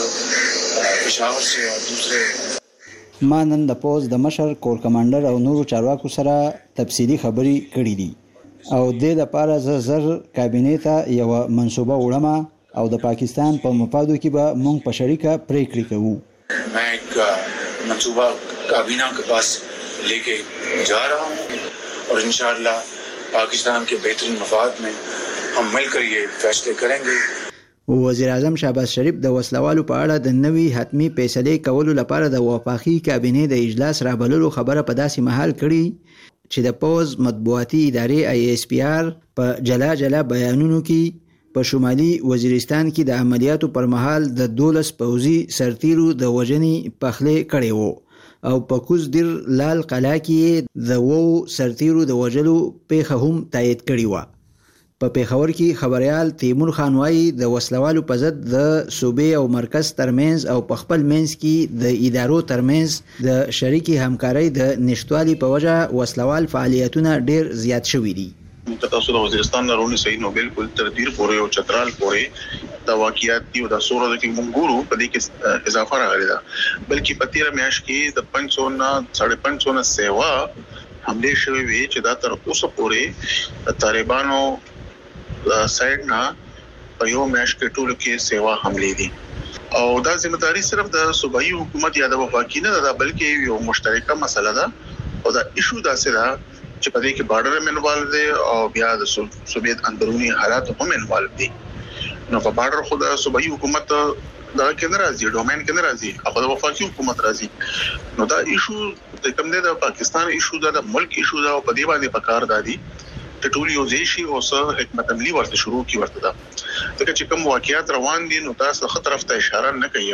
پشاور سے اور دوسرے ما نن د پوز د مشر کور کمانډر او نورو چارواکو سره تفصیلی خبري کړې دي او د لپاره زر زر کابینه ته یو منصوبه وړم او د پاکستان په مفادو کې به مونږ په شریکه پریکړې کوو. میں ایک منصوبہ کابینہ کے پاس لے کے جا رہا ہوں اور انشاءاللہ پاکستان کے بہترین مفاد میں ہم مل کر یہ فیصلے کریں گے. وزیر اعظم شهباز شریف د وسلوالو په اړه د نوي حتمی فیصله کولو لپاره د وفاقي کابینه د اجلاس رابللو خبره په داسې محل کړي چې د پوز مطبوعاتي ادارې آی ایس پی آر په جلا جلا بیانونو کې په شمالي وزیرستان کې د عملیاتو پر مهال د دولس پوځي سرتیرو د وژنې پخلې کړي وو او په کوز دیر لال قلعه کې د وو سرتیرو د وژلو پیښه هم تایید کړي و. په پیښور کې خبريال تیمور خان وايي د وسلوالو په ضد د صوبې او مرکز ترمنځ او په خپل منځ کې د ادارو ترمنځ د شریکي همکارۍ د نشټوالي په وجه وسلوال فعالیتونه ډیر زیات شوي دي. تاسو د وزیرستان لرونی صحیح نو بالکل تر ډیر پورې او چترال پورې دا واقعیت دی او دا سوره د منګورو په دې کې اضافه راغلی دا بلکې په تیر میاشت کې د پنځه سوه نه ساڑھے پنځه سوه سیوا حمله شوې وي چې دا تر اوسه پورې د طالبانو سایډ نه په یو میاشت کې ټول کې سیوا حمله دي او دا ځمداري صرف د صوبایي حکومت یا د وفاقي نه ده بلکې یو مشترکه مسله ده او دا ایشو دا سره چې په دې کې بارډر هم انوالو دي او بیا د صوبې اندرونی حالات هم انوالو دي. نو په بارډر خو د صوبایي حکومت دا کې نه راځي ډومین کې نه راځي هغه د وفاقي حکومت راځي. نو دا ایشو د کوم دی د پاکستان ایشو دا د ملک ایشو دا په دې باندې پکار دادي ته ټول یو ځای شي او سره حکمت عملی ورته شروع کی ورته دا ځکه چې کوم واقعیات روان دي نو تاسو خطر طرف ته اشاره نه کوي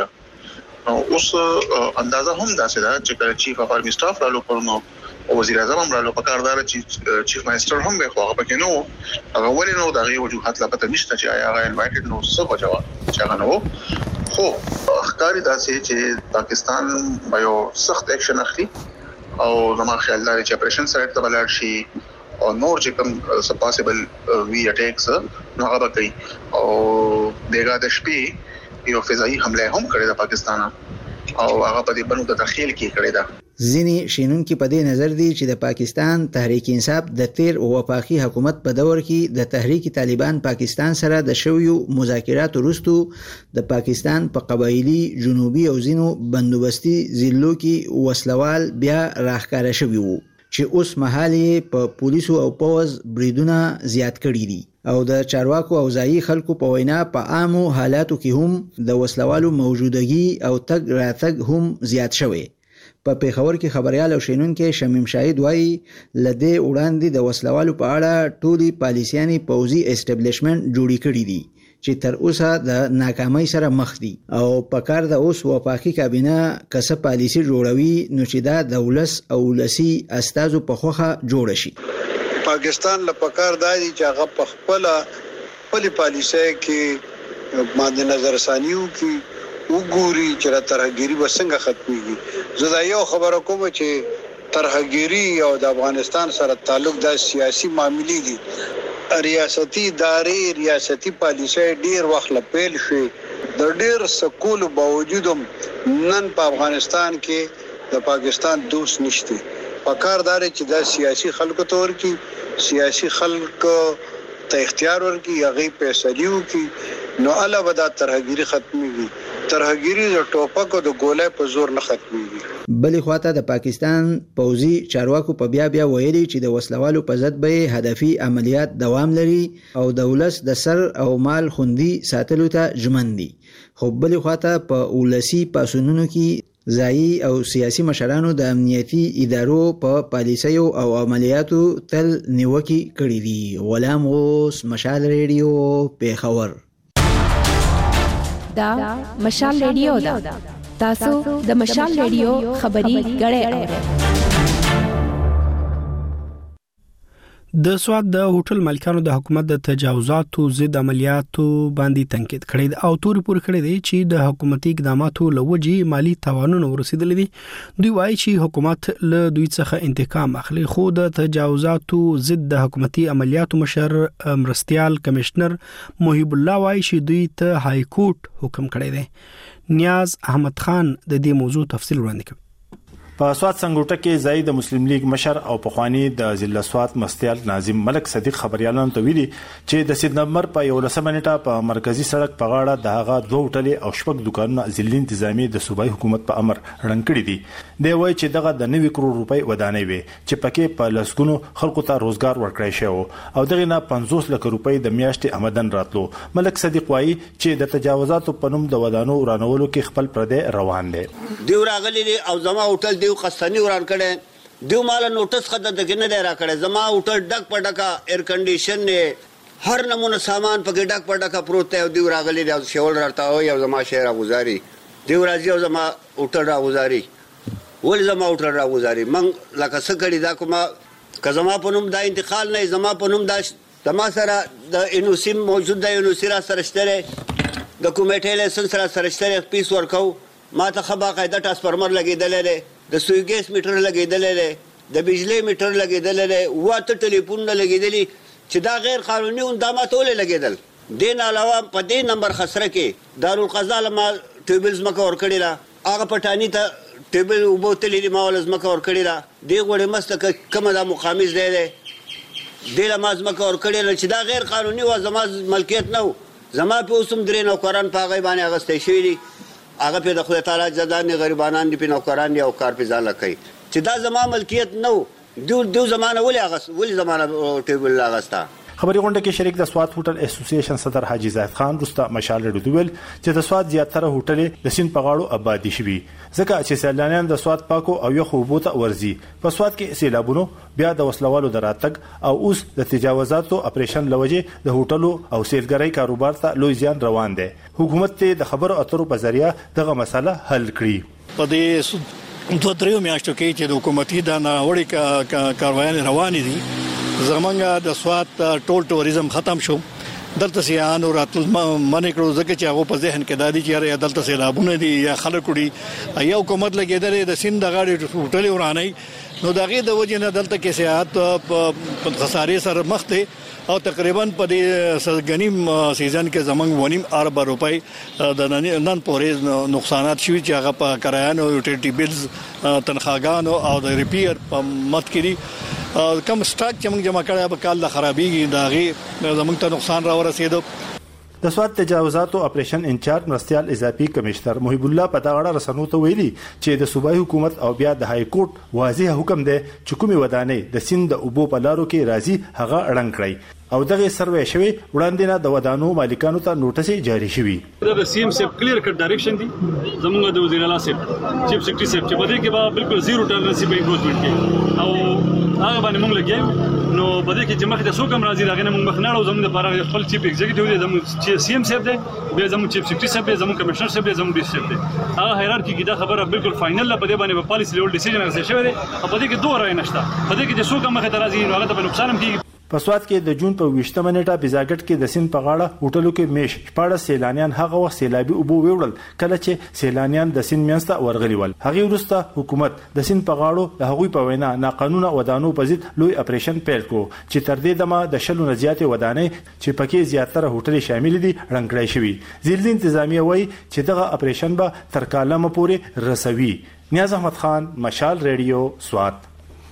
او اوس اندازه هم دا سره چې چیف اف آرمی سټاف رالو پرنو او وزیر اعظم هم رالو پکاردار چې چیف ماستر هم به خو هغه پکې نو هغه ولې نو دغه وجوهات لا پته نشته چې آیا هغه انوایټډ نو څه وجوه چې هغه نو خو ښکاری دا چې پاکستان یو سخت اکشن اخلي او زما خیال دی چې اپریشن سایت ته بلل شي او نور چې کوم سپاسبل وی اٹیکس نو هغه کوي او دغه د شپې یو فضائي حمله هم کړې ده پاکستان او هغه په دې بنو د تخیل کې کړې ده. ځینې شینونکي په دې نظر دي چې د پاکستان تحریک انصاف د تیر وفاقي حکومت په دور کې د تحریک طالبان پاکستان سره د شویو مذاکراتو وروسته د پاکستان په قبایلی جنوبي او ځینو بندوبستي ضلعو کې وسلوال بیا راښکاره شوي وو چې اوس مهال یې په پولیسو او پوځ بریدونه زیات کړي دي او د چارواکو او ځایي خلکو په وینا په عامو حالاتو کې هم د وسلوالو موجودګي او تګ راتګ هم زیات شوی. په پیښور کې خبريال او شینونکو شمیم شاهد وایي لدې وړاندې د وسلوالو په اړه ټولي پالیسياني پوځي اسټابلیشمنت جوړی کړی دي چې تر اوسه د ناکامۍ سره مخ دي او په کار د اوس وفاقي کابینه کسه پالیسي جوړوي نو چې دا دولس او لسی استازو په خوخه جوړ شي. پاکستان له پکار دی چې هغه په خپل خپل پالیسي کې ماده نظر ثانیو کې وګوري چې ترهګيري وسنګ ختميږي. زه دا یو خبره کوم چې ترهګيري او د افغانستان سره تعلق د سیاسي معاملې دي ریاستي ادارې ریاستي پالیسي ډیر وخت لپیل شي د ډیر سکول باوجود نن په افغانستان کې د پاکستان دوست نشته. پکاردار چې د سیاسي خلکو تور کې سیاسي خلک ته اختیار ورکي هغه فیصلو کې نو الله ودا ترهګيري ختميږي. ترهګيري د ټوپک او د ګولۍ په زور نه ختميږي. بلې خواته د پاکستان پوځي چارواکو په بیا بیا ویلي چې د وسلوالو په ضد به هدفي عملیات دوام لري او دولت د سر او مال خوندي ساتلو ته ژمن دي. خو بلې خواته په ولسی پاسونونو کې ځایي او سیاسي مشرانو د امنیتي ادارو په پالیسیو او عملیاتو تل نیوکي کړې دي. غلام غوث، مشال ریډیو، پیښور. دا مشال ریډیو دا تاسو د مشال ریډیو خبري غړې اورئ. د سواد د هوټل مالکانو د حکومت د تجاوزاتو ضد عملیاتو باندې تنقید کړی او تور پور کړی دی چې د حکومتي اقداماتو لوجي مالی تاوانونه ورسېدل دي. دوی وایي چې حکومت له دوی څخه انتقام اخلي خو د تجاوزاتو ضد د حکومتي عملیاتو مشر مرستيال کمشنر محب الله وایي چې دوی ته های کورټ حکم کړی دی. نیاز احمد خان د دې موضوع تفصیل وړاندې کوي. په سواد سنگوټه کې زاید مسلم لیگ مشر او پخوانی د ضلع سواد مستیال ناظم ملک صدیق خبريالانو ته ویلي چې د سپتمبر په یولسمه نیټه په مرکزی سړک په غاړه د هغه دوه هوټلې او شپږ دکانونه ضلع انتظامی د صوبایي حکومت په امر رنګ کړي دي. دی وایي چې دغه د نوي کروڑ روپۍ ودانې وي چې پکې په لسګونو خلکو ته روزګار ورکړی شو او دغه نه پنځوس لک روپۍ د میاشتې آمدن راتلو. ملک صدیق وایي چې د تجاوزاتو په نوم د ودانو ورانولو کې خپل پردې روان دي. دیو راغلي او زما هوټل دیو قستنی وران کړي دیو مال نوټس خد د کې نه دی را کړي زما هوټل ډک پډکا ایر کنډیشن نه هر نمونه سامان پکې ډک پډکا پروت دی دیو راغلي دی شول راته او زما شهر غزاري دیو راځي او زما هوټل را غزاري ول زما هوټل را غزاري من لکه څه کړي دا کومه که زما په نوم دا انتقال نه زما په نوم دا تما سره د انوسی موجود د انوسی را سره شته د کمیټې لایسنس را سره شته پیس ورکو ما ته خبا قاعده ټرانسفارمر لګیدل لري د سوی ګیس میټر لګیدل لري د بجلی میټر لګیدل لري واټ ټلیفون لګیدلی چې دا غیر قانوني او د ماتول لګیدل دین علاوه په دې نمبر خسره کې دارالقضا لما ټیبلز مکه ور کړی را هغه پټانی ته ټیبل وبوتلی دی ماول زمکه ور کړی را دی غوړې مست کمه د مقامیز دی دی د لماز مکه ور کړی چې دا غیر قانوني و زما ملکیت نه زما په اوسم درې نوکران په هغه باندې اغستې شوی دي هغه په د خدای تعالی جزان غریبانان دي په نوکران دي او کار په ځان لکې چې دا زما ملکیت نه دو دو زمانه ولې اغست ولې زمانه ټیبل اغستا خبري غونډه کې شریک د سواد هوټل اسوسییشن صدر حاجی زاهد خان رستا مشال رډو ویل چې د سواد زیاتره هوټل د سین په غاړو آبادی شوي ځکه چې سیلانیان د سواد پاکو او یو خوبوته ورزي په سواد کې سیلابونو بیا د وسلوالو دراتګ او اوس د تجاوزاتو اپریشن لوجه د هوټلو او سیلګرۍ کاروبار ته لوی زیان روان دي حکومت ته د خبرو اترو په ذریعہ دغه مسله حل کړي په دې دوه دریو میاشتو کې چې د حکومتي د ناوړي کاروایان روان دي زمونږ د سواد ټول ټوریزم ختم شو دلته سیان او راتل منې کړو ځکه چې هغه په ذهن کې دادی چې یا دلته سیلابونه دي یا خلک وړي یا حکومت لګیدل د سیند د غاړې هوټل ورانه نو دغه د وجه نه دلته کې سیاحت په خسارې سره مخ ته او تقریبا په دې سرګنیم سیزن کې زمنګ ونیم ارب روپۍ د نن پورې نقصانات شوي چې هغه په کرایانو یوټیلیټي بیلز تنخواګانو او د ریپیر په مت کې کم سٹاک چې موږ جمع کړی به کال د خرابېږي داغي زموږ ته نقصان را ورسېدو د سواد تجاوزاتو اپریشن انچارج مرستيال اضافي کمشنر محب الله په دغه اړه رسنو ته ویلي چې د صوبایي حکومت او بیا د های کورټ واضح حکم دی چې کومي ودانې د سیند د اوبو په لارو کې راځي هغه اړنګ کړي او دغه سروې شوی وړاندې نه د ودانو مالکانو ته نوټس جاری شوی دا سیم سیف کلیر کټ ډایریکشن دی زموږ د وزیر اعلی سیف چیف سیکرټری سیف چې بده کې به بالکل زیرو ټالرنس به امپروومنت کې او هغه باندې موږ لګیو نو بده کې چې مخ د سو کم راځي راغنه موږ مخناړو زموږ لپاره خپل چیف ایگزیکټیو دی زموږ سی ام سیف دی به زموږ چیف سیکرټری سیف دی زموږ کمشنر سیف دی زموږ ډی سیف دی هغه هایرارکی کې دا خبره بالکل فائنل په دې باندې په پالیسی لیول ډیسیژن راځي شوی دی په دې کې دوه رائے نشته په دې کې چې سو کم مخ ته راځي نو هغه ته نقصان هم کیږي په سواد کې د جون په ویشتمه نیټه بیزاګټ کې د سین په غاړه هوټلو کې میش شپاړه سیلانیان هغه وخت سیلابي اوبو ویوړل کله چې سیلانیان د سین میانسته ورغلي ول هغه وروسته حکومت د سین په غاړو د هغوی په وینا ناقانونه ودانو په ضد لوی اپریشن پیل کو چې تر دې دمه د شلو نزياتې ودانې چې پکې زیاتره هوټل شامل دي رنګړای شوی ځلې انتظامیه وایي چې دغه اپریشن به تر کالمه پورې رسوي نیاز احمد خان مشال ریډیو سواد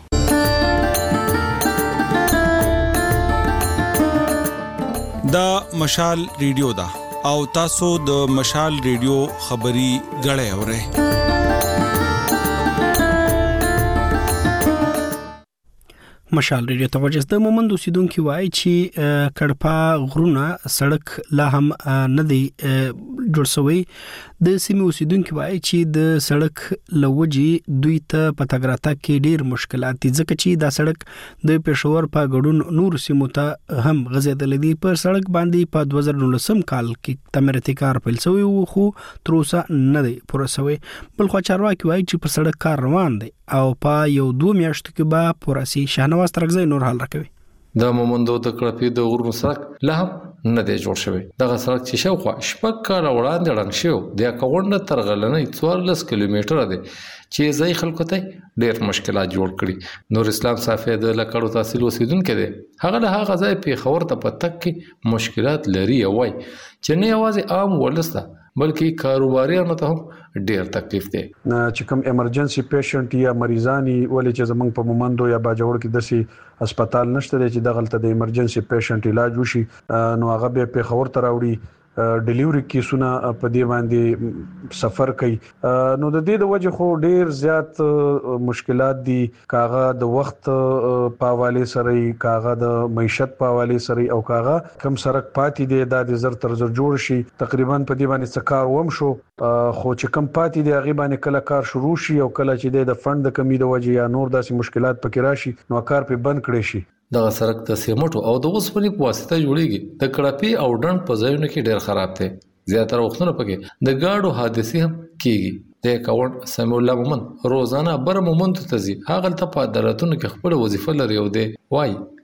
دا مشال ریډیو دا او تاسو د مشال ریډیو خبري غړې اورئ مشال ریډیو ته وجه د مومند اوسیدونکو وایي چې کړپا غرونه سړک لا هم نه دی جوړ شوی د سیمې اوسیدونکو وایي چې د سړک لوجي دوی ته پتاګراتا کې ډیر مشکلات دي ځکه چې دا سړک د پېښور په ګډون نور سیمو ته هم غځېدل دي پر سړک باندې په دوه زره نولسم کال کې تعمیراتي کار پیل شوی و خو تر اوسه نه دی پوره شوی بل خو چارواکي وایي چې پر سړک کار روان دی او په یو دوه میاشتو کې به پوره شي شاهنواز ترغزی نور حل راکوي د مومندو د کړپی د غرونو سړک لا هم نه دی جوړ شوی دغه سړک چې شاوخوا شپږ کاله وړاندې ړنګ شو د کاونډ تر غلنې څوارلس کیلومتره دی چې ځای خلکو ته ډېر مشکلات جوړ کړي نور اسلام صافی د لکړو تحصیل اوسیدونکو دی هغه له هغه ځای په خبر ته پتک کې مشکلات لري وای چې نه یوازې عام ولسته بلکې کاروباریانو ته هم ډېر تکلیف دی چې کوم ایمرجنسي پیشنټ یا مریضانی ولې چې زمنګ په مومندو یا باجوړ کې دسي هسپتال نشته چې دغلت د ایمرجنسي پیشنټ علاج وشي نو هغه به په خبر تراوړي ډیلیوري کیسونه په دې باندې سفر کوي نو د دې د وجه خو ډیر زیات مشکلات دي کاغه د وخت په حواله سره کاغه د معیشت په حواله سره او کاغه کم سرک پاتې دي د زر تر زر جوړ شي تقریبا په دې باندې سکار وم شو خو چې کم پاتې دي هغه باندې کله کار شروع شي او کله چې د فند د کمی د وجه یا نور داسې مشکلات پکې راشي نو کار په بند کړي شي دغه سړک د سیمټو او د اوسپنې په واسطه جوړیږي د کړپی او ډنډ په ځایونو کې ډیر خراب دي زیاتره وختونه پکې د گاډو حادثې هم کیږي د کاوند سمو الله مومن روزانه بر مومند ته ځي هغه ته په عدالتونو کې خپل وظیفه لري او دی وای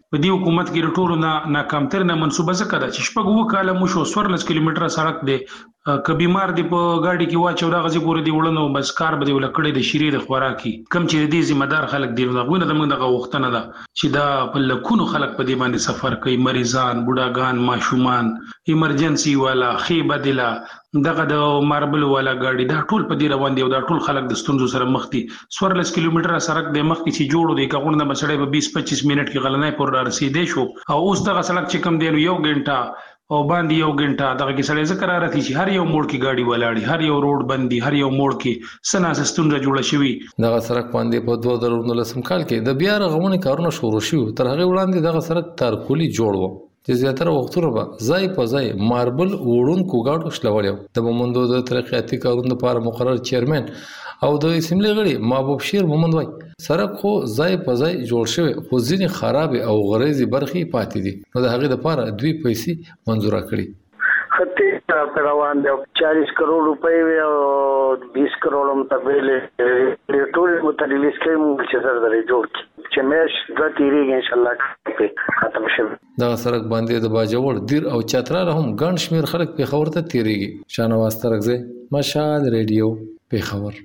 په دې حکومت کې ټولو نه ناکامتر نه منسوبه ځکه ده چې شپږ اووه کاله مو شو څوارلس کیلومتره سړک دی که بیمار دی په ګاډي کې واچو دا غزي ګوره دی وړنو بس کار به دی ولکړې د شری د خوراکي کم چې دې ذمہ دار خلک دی دا غوونه د موږ دغه وختنه ده چې دا په لکونو خلک په دې باندې سفر کوي مریضان بوډاګان ماشومان ایمرجنسي والا خې بدلا دغه د ماربل والا ګاډي دا ټول په دې روان دی او دا ټول خلک د ستونزو سره مخ دي څوارلس کیلومتره سړک د مخ کې چې جوړو دی کغونه د مسړې په بیس پچیس منټ کې غلنای پر رسیدې شو او اوس دغه سړک چې کم دی نو یو غنټه او باندې یو غنټه دغه کې سړی ذکر راځي چې هر یو موړ کې ګاډي ولاړی هر یو روډ بندي هر یو موړ کې سنا سستونه جوړه شوی دغه سړک باندې په دوه زره نولسم کال کې د بیا رغونې کارونه شروع شو تر هغه وړاندې دغه سړک تارکولي جوړ و چې زیاتره وختونه به ځای په ځای ماربل وړونکو ګاډو شلولې د مومندو د ترقیاتي کارونو لپاره مقرر چیرمن او د اسمبلی غړي محبوب شیر مومند وای سړک خو ځای په ځای جوړ شوی خو ځینې خراب او غریزي برخې پاتې دي نو د هغې لپاره دوی پیسې منظوره کړي خطي روان دی چالیس کروڑ روپۍ او بیس کروڑ متبیلې ټول متریلیس کې موږ چې سره درې جوړ کړي چې مېش د تیریږي ان شاء الله په ختم شي دا سړک باندې د باجوړ دیر او چترال هم ګڼ شمیر خلک په خبر ته تیریږي شانواز ترغزه مشال ریډیو په خبر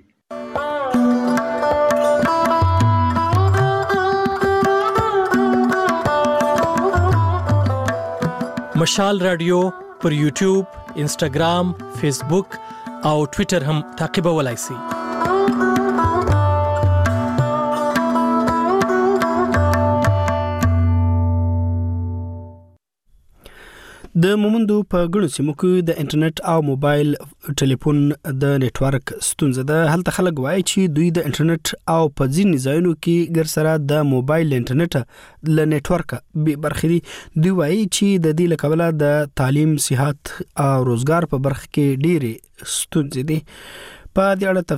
مشال رادیو پر یوټیوب، انسټاګرام، فیسبوک او ټوئیټر هم تعقیبولای شئ. د مومندو په ګڼو سیمو کې د انټرنیټ او موبایل ټلیفون د نتورک ستونزه ده. هلته خلک وایي چې دوی د انټرنیټ او په ځینې ځایونو کې ګر سره د موبایل انټرنیټ له نتورک به برخې دي. دوی وایي چې د دې لکوله د تعلیم، صحت او روزګار په برخه کې ډېرې ستونزې دي. په دې اړه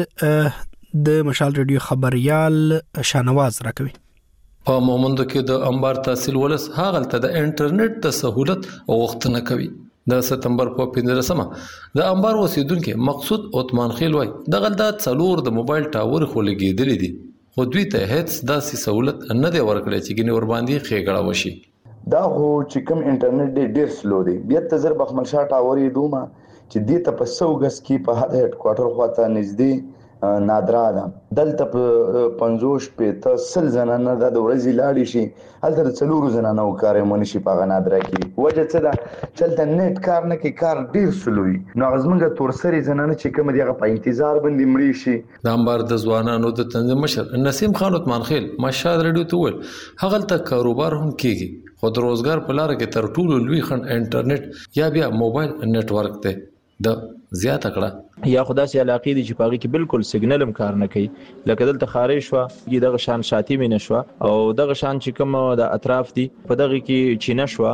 تفصیل د مشال ریډیو خبريال شانواز راکوي. په مومندو کې د انبار تحصیل ولس هاغلته د انټرنیټ د سہولت غوښتنه کوي. د سپتمبر په پنځلسمه د انبار اوسیدونکو مقصود عثمان خیل وای د غلطات څلور د موبایل ټاور خو لګیدل دي خو دوی ته هیڅ داسې سہولت نه دی ورکړی چې ګنې ور باندې خېګړه وشي. دا خو چې کوم انټرنیټ ډیر سلو دی بیا ته زر بخمل شاه ټاور یې دومه چې دې ته په سو غس کې په هډ کوارټر خواته نږدې نادرا ده دلته په پنځوش په تسل زنانه د ورځې لاړې شي هلته د څلورو زنانو کارې مونږ شي په نادرا کې وجه څه ده چلته نیټ کار نه کې کار ډیر سلوي نو غزمنګ تورسري زنانه چې کوم دیغه په انتظار باندې مړي شي. د انبار د ځوانانو د تنظیم مشر نسیم خان عثمان خیل مشاد رډیو ته ول هغلته کاروبار هم کیږي خو د روزګار په لار کې تر ټولو لوی خن انټرنیټ یا بیا موبایل نتورک ته د زیاته کړه یا خدا سي علاقې دي چې پاږي کې بالکل سیګنل هم کار نه کوي لکه دلته خارج شو چې دغه شان شاتی مې نشو او دغه شان چې کوم د اطراف دي په دغه کې چینه شو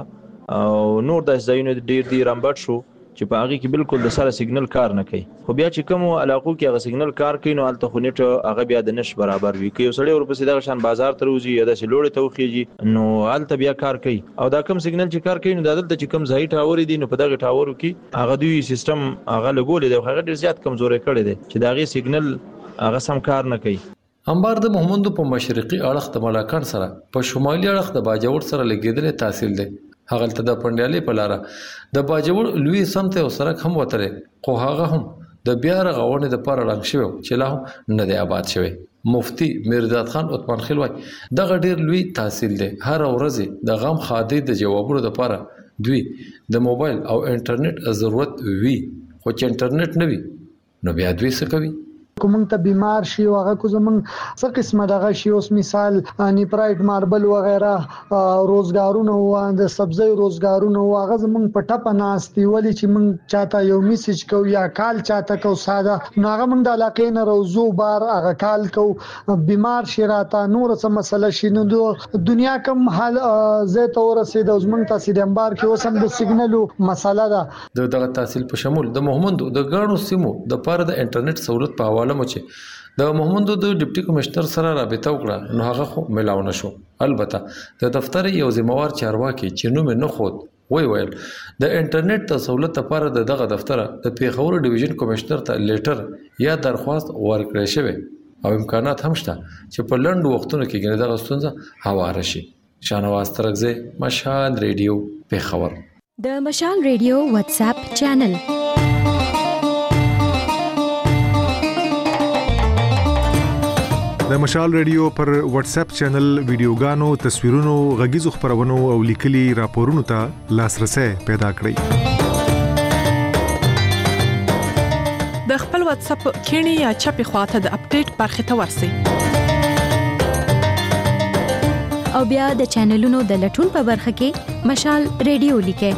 او نور د ځایونو ډیر دی رامبټ شو چې پاږي کې بالکل د سره سیګنل کار نه کوي خو بیا چې کوم علاقو کې هغه سیګنل کار کوي نو الته خو نیټ هغه بیا د نش برابر وي کې سړی ورپسې دغه شان بازار ته روزي یا د سلوړې توخیږي نو الته بیا کار کوي او دا کوم سیګنل چې کار کوي نو دلته چې کوم ځای ټاور دي نو په دغه ټاور کې هغه دوی سیستم هغه لګولې دی هغه ډیر زیات کمزوري کړی دی چې داغه سیګنل هغه سم کار نه کوي. انبار د مومندو په مشرقي اړخ د ملاکان سره په شمالي اړخ د باجوړ سره لګیدل تحصیل دی. هغلته د پندیالي په لار د باجوړ لوی سمت او سرک هم وتره خو هغه هم د بیا رغونې د پر رنګ شوی چې لا هم نه دی آباد شوی. مفتی میرداد خان عثمان خیل وای دغه ډیر لوی تحصیل دی هر ورځ د غم خادي د جوابونو لپاره دوی د موبایل او انټرنیټ ضرورت وی خو چې انټرنیټ نه وي نو بیا دوی څه کوي کوم ته بیمار شي او هغه کو زمون څه قسمه دغه شي اوس مثال اني پرایټ ماربل وغیرہ روزګارونه او د سبزی روزګارونه او هغه زمون په ټپ ناستي ولې چې مونږ چاته یو میسج کو یا کال چاته کو ساده نو هغه مونږ د علاقې نه روزو بار هغه کال کو بیمار شي راته نور څه مسله شي نو د دنیا کم حال زه ته ورسېد او زمون تاسو د انبار کې اوسم د سیګنالو مسله ده د دغه تحصیل په شمول د محمد د ګڼو سیمو د پر د انټرنیټ سہولت په معلومه چې د محمد د ډیپټي کمشنر سره رابطه وکړه نو هغه خو ملاو نشو. البته د دفتر یو ذمہوار چارواکي چې نو مې نه خود وی ویل د انټرنیټ د سہولت لپاره دغه دفتر د پیښور ډیویژن کمشنر ته لیټر یا درخواست ورکړی شوی او امکانات هم شته چې په لنډ وختونو کې دغه ستونزه هواره شي. شانواز ترغزه مشال ریډیو پیښور. د مشال ریډیو واتس اپ چینل د مشال ریډیو پر واتس اپ چینل ویډیوګانو، تصویرونو، غږیزو خبرونو او لیکلي راپورونو ته لاسرسي پیدا کړئ. د خپل واتس اپ کینی یا چپی خواته د اپډیټ برخه ته ورسئ. او بیا د چینلونو د لټون په برخه کې مشال ریډیو لیکئ.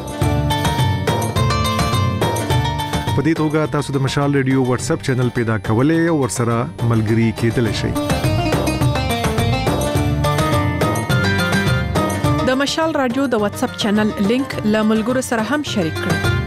په دې توګه تاسو د مشال ریډیو واتس اپ چینل پیدا کولای او ورسره ملګري کېدلی شئ. د مشال رادیو د واتس اپ چینل لینک له ملګرو سره هم شریک کړئ.